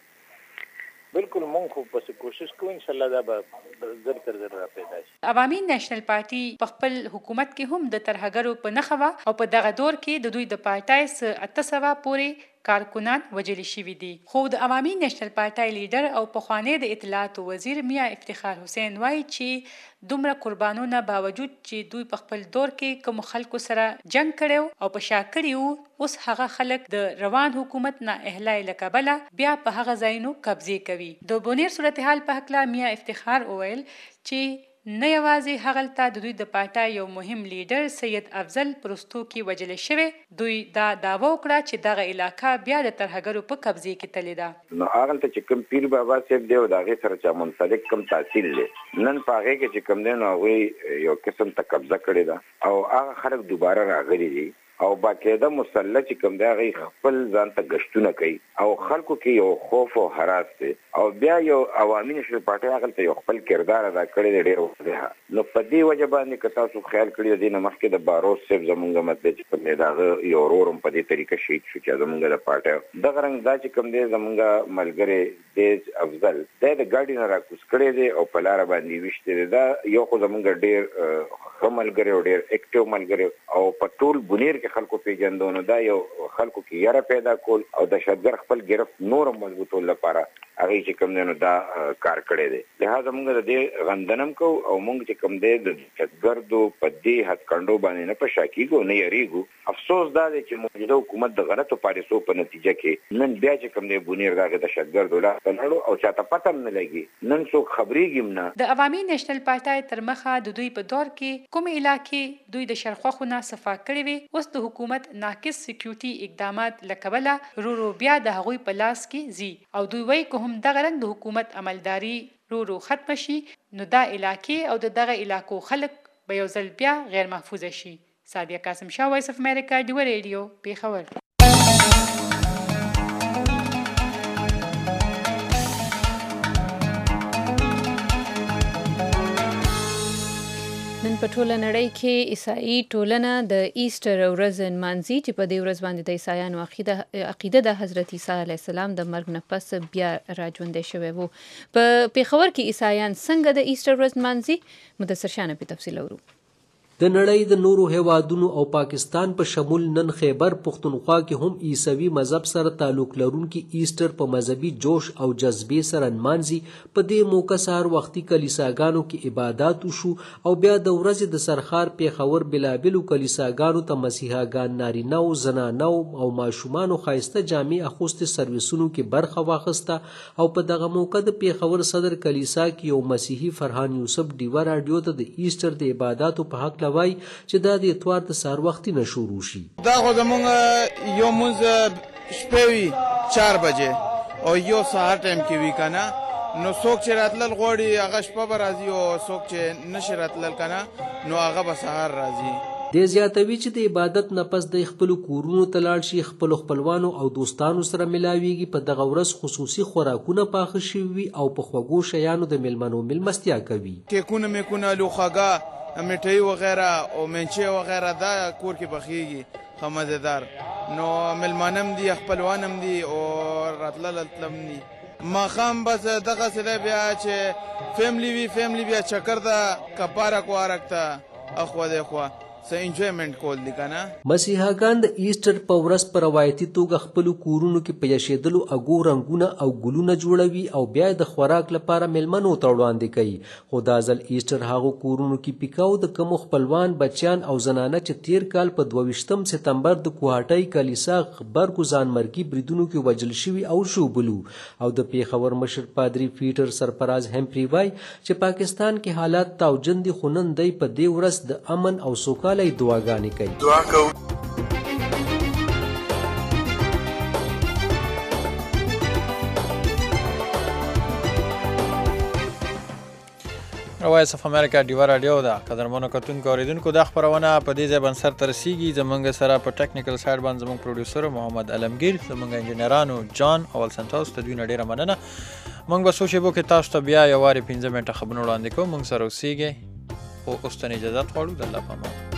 بالکل مونږ خو پس کوشش کوو ان شاء الله دا به زر تر زر را پیدا شي. عوامي نېشنل پارټي په خپل حکومت کې هم د ترهګرو په نښه وه او په دغه دور کې د دوی د پارټۍ څه 800 پورې کارکنان وژل شوي دي. خو د عوامي نېشنل پارټۍ لیډر او پخوانی د اطلاعاتو وزیر میا افتخار حسین وایي چې دومره قربانونه باوجود چې دوی په خپل دور کې کوم خلکو سره جنگ کړو او په شا کړي اوس هغه خلک د روان حکومت نه احلای له کبله بیا په هغه ځایونو قبضې کوي. د بونیر صورتحال په هکله میا افتخار وویل چې نه یوازې هغلته د دوی د پارټۍ یو مهم لیډر سید افضل پرستو کې وژل شوی دوی دا دعوه وکړه چې دغه علاقه بیا د ترهګرو په قبضې کې تللې ده. نو هغلته چې کوم پیر بابا صاحب دی او د هغې سره چې منسلک کوم تحصیل دی نن په هغې کې چې کوم دی نو هغوی یو قسم ته قبضه کړې ده او هغه خلک دوباره راغلي دي او باقاعده مسلح چې کوم دی هغې خپل ځان ته ګشتونه کوي او خلکو کې یو خوف او هراس دی او بیا یو عوامي نېشنل پارټۍ هغلته یو خپل کردار ادا کړی دی ډېر واضحه. نو په دې وجه باندې که تاسو خیال کړي د دې نه مخکې د باروس صاحب زمونږ مطلب چې کوم دی د هغه یو ورور هم په دې طریقه شهید شو چې زمونږ د پارټۍ دغه رنګ دا چې کوم دی زمونږ ملګری دیز افضل دی د ګاډي نه راکوز کړی دی او په لاره باندې ویشتی دی دا یو خو زمونږ ډېر ښه ملګری او ډېر اکټیو ملګری او په ټول بونیر کې خلکو پیژندو نو دا یو خلکو کې یاره پیدا کول او دهشتګر خپل ګرفت نور مضبوطولو لپاره هغې چې کوم دی نو دا کار کړی دی. لهذا موږ د دې غندنه هم کوو او موږ چې کوم دی د دهشتګردو په دې هتکړندو باندې نه په شا کېږو نه یریږو. افسوس دا دی چې موجوده حکومت د غلطو پالیسو په نتیجه کې نن بیا چې کوم دی بونیر د هغې دهشتګردو لاسته لاړو او چاته پته هم نه لګي نن څوک خبرېږي هم نه. د عوامي نېشنل پارټۍ تر مخه د دوی په دور کې کومې علاقې دوی د شرخوخو نه صفا کړې وې اوس د حکومت ناقص سکیورټي اقدامات له کبله رو بیا د هغوی په لاس کې ځي او دوی وایي که هم دغه رنګ د حکومت عملداري رو ختم شي نو دا علاقې او د دغه علاقو خلک به یو ځل بیا غیر محفوظه شي. سادیه قاسم شاه وایس اف امریکا ډیو ریډیو پیښور. نن په ټوله نړۍ کې عیسائی ټولنه د ایسټر ورځ نمانځي چې په دې ورځ باندې د عیسایانو عقیده د حضرت عیسی علیه السلام د مرګ نه پس بیا راژوندی شوی و. په پیښور کې عیسایان څنګه د ایسټر ورځ نمانځي مدثر شاه نه په تفصیل اورو. د نړۍ د نورو هیوادونو او پاکستان په شمول نن خیبر پښتونخوا کې هم عیسوي مذهب سره تعلق لرونکي ایسټر په مذهبي جوش او جذبې سره نمانځي. په دې موقع سهار وختي کلیساګانو کې عبادات وشو او بیا د ورځې د سرخار پیښور بلابلو کلیساګانو ته مسیحاګان نارینه او زنانه او ماشومانو ښایسته جامې اغوستې سرویسونو کې برخه واخیسته او په دغه موقع د پیښور صدر کلیسا کې یو مسیحي فرحان یوسف ډیوه راډیو ته د ایسټر د عباداتو په حق وای چې دا د اتوار د سهار وختي نه شروع شي. دا خو زمونږ یو مونځ شپې وي 4 بجې او یو سهار ټایم کې وي که نه نو څوک چې راتلل غواړي هغه شپه به راځي او څوک چې نشي راتلل که نه نو هغه به سهار راځي. د زیاتوي چې د عبادت نه پس د خپل کورونو ته لاړ شي خپل خپلوانو او دوستانو سره ملاويږي. په دغه ورځ خصوصي خوراکونه پاخه شوي او په خوږو شیانو د میلمنو میلمستیا کوي. کیکونه میکونه لوخاګه میټای وغیرہ او منچه وغیرہ دا کور کې بخیږي ښه مزیدار نو میلمانم دي خپلوانم دي او راتلل تلم دي ماښام بس دغه سره بیا چې فیملی وي فیملی بیا چکر ده کپاره کوارک ته اخوا دی خوا څه انجوایمنت کول دي کنه. مسیحاګان د ایسټر په ورځ په روایتي توګه خپل کورونو کې په یشېدلو اګو رنګونه او ګلونه جوړوي او بیا د خوراک لپاره میلمنو ته وړاندې کوي. خو دا ځل ایسټر هغو کورونو کې پیکاو د کومو خپلوان بچیان او زنانه چې تیر کال په 22 سپتمبر د کوهاټۍ کلیسا غبرګو ځانمرګي بریدونو کې وژل شوي او شوبلو. او د پیښور مشر پادری پیټر سرفراز همپری وای چې پاکستان کې حالات تاوجن دي، خو نن دی په دې ورځ د امن او سوکالۍ دعاګانې کوي. دعا کوو وایس اف امریکا ډیوا رادیو ده. قدرمنو کتونکو اوریدونکو دا خپرونه په دې ځای باندې سر ته رسیږي. زموږ سره په ټیکنیکل سایډ باندې زموږ پروډوسر محمد علمگیر، زموږ انجینرانو جان او سنټوس، د دوی نه ډیره مننه. موږ به څو شیبو کې تاسو ته بیا یو وارې 15 منټه خبرونه وړاندې کوو. موږ سره اوسیږئ، خو اوس ته اجازه غواړو. د الله په امان.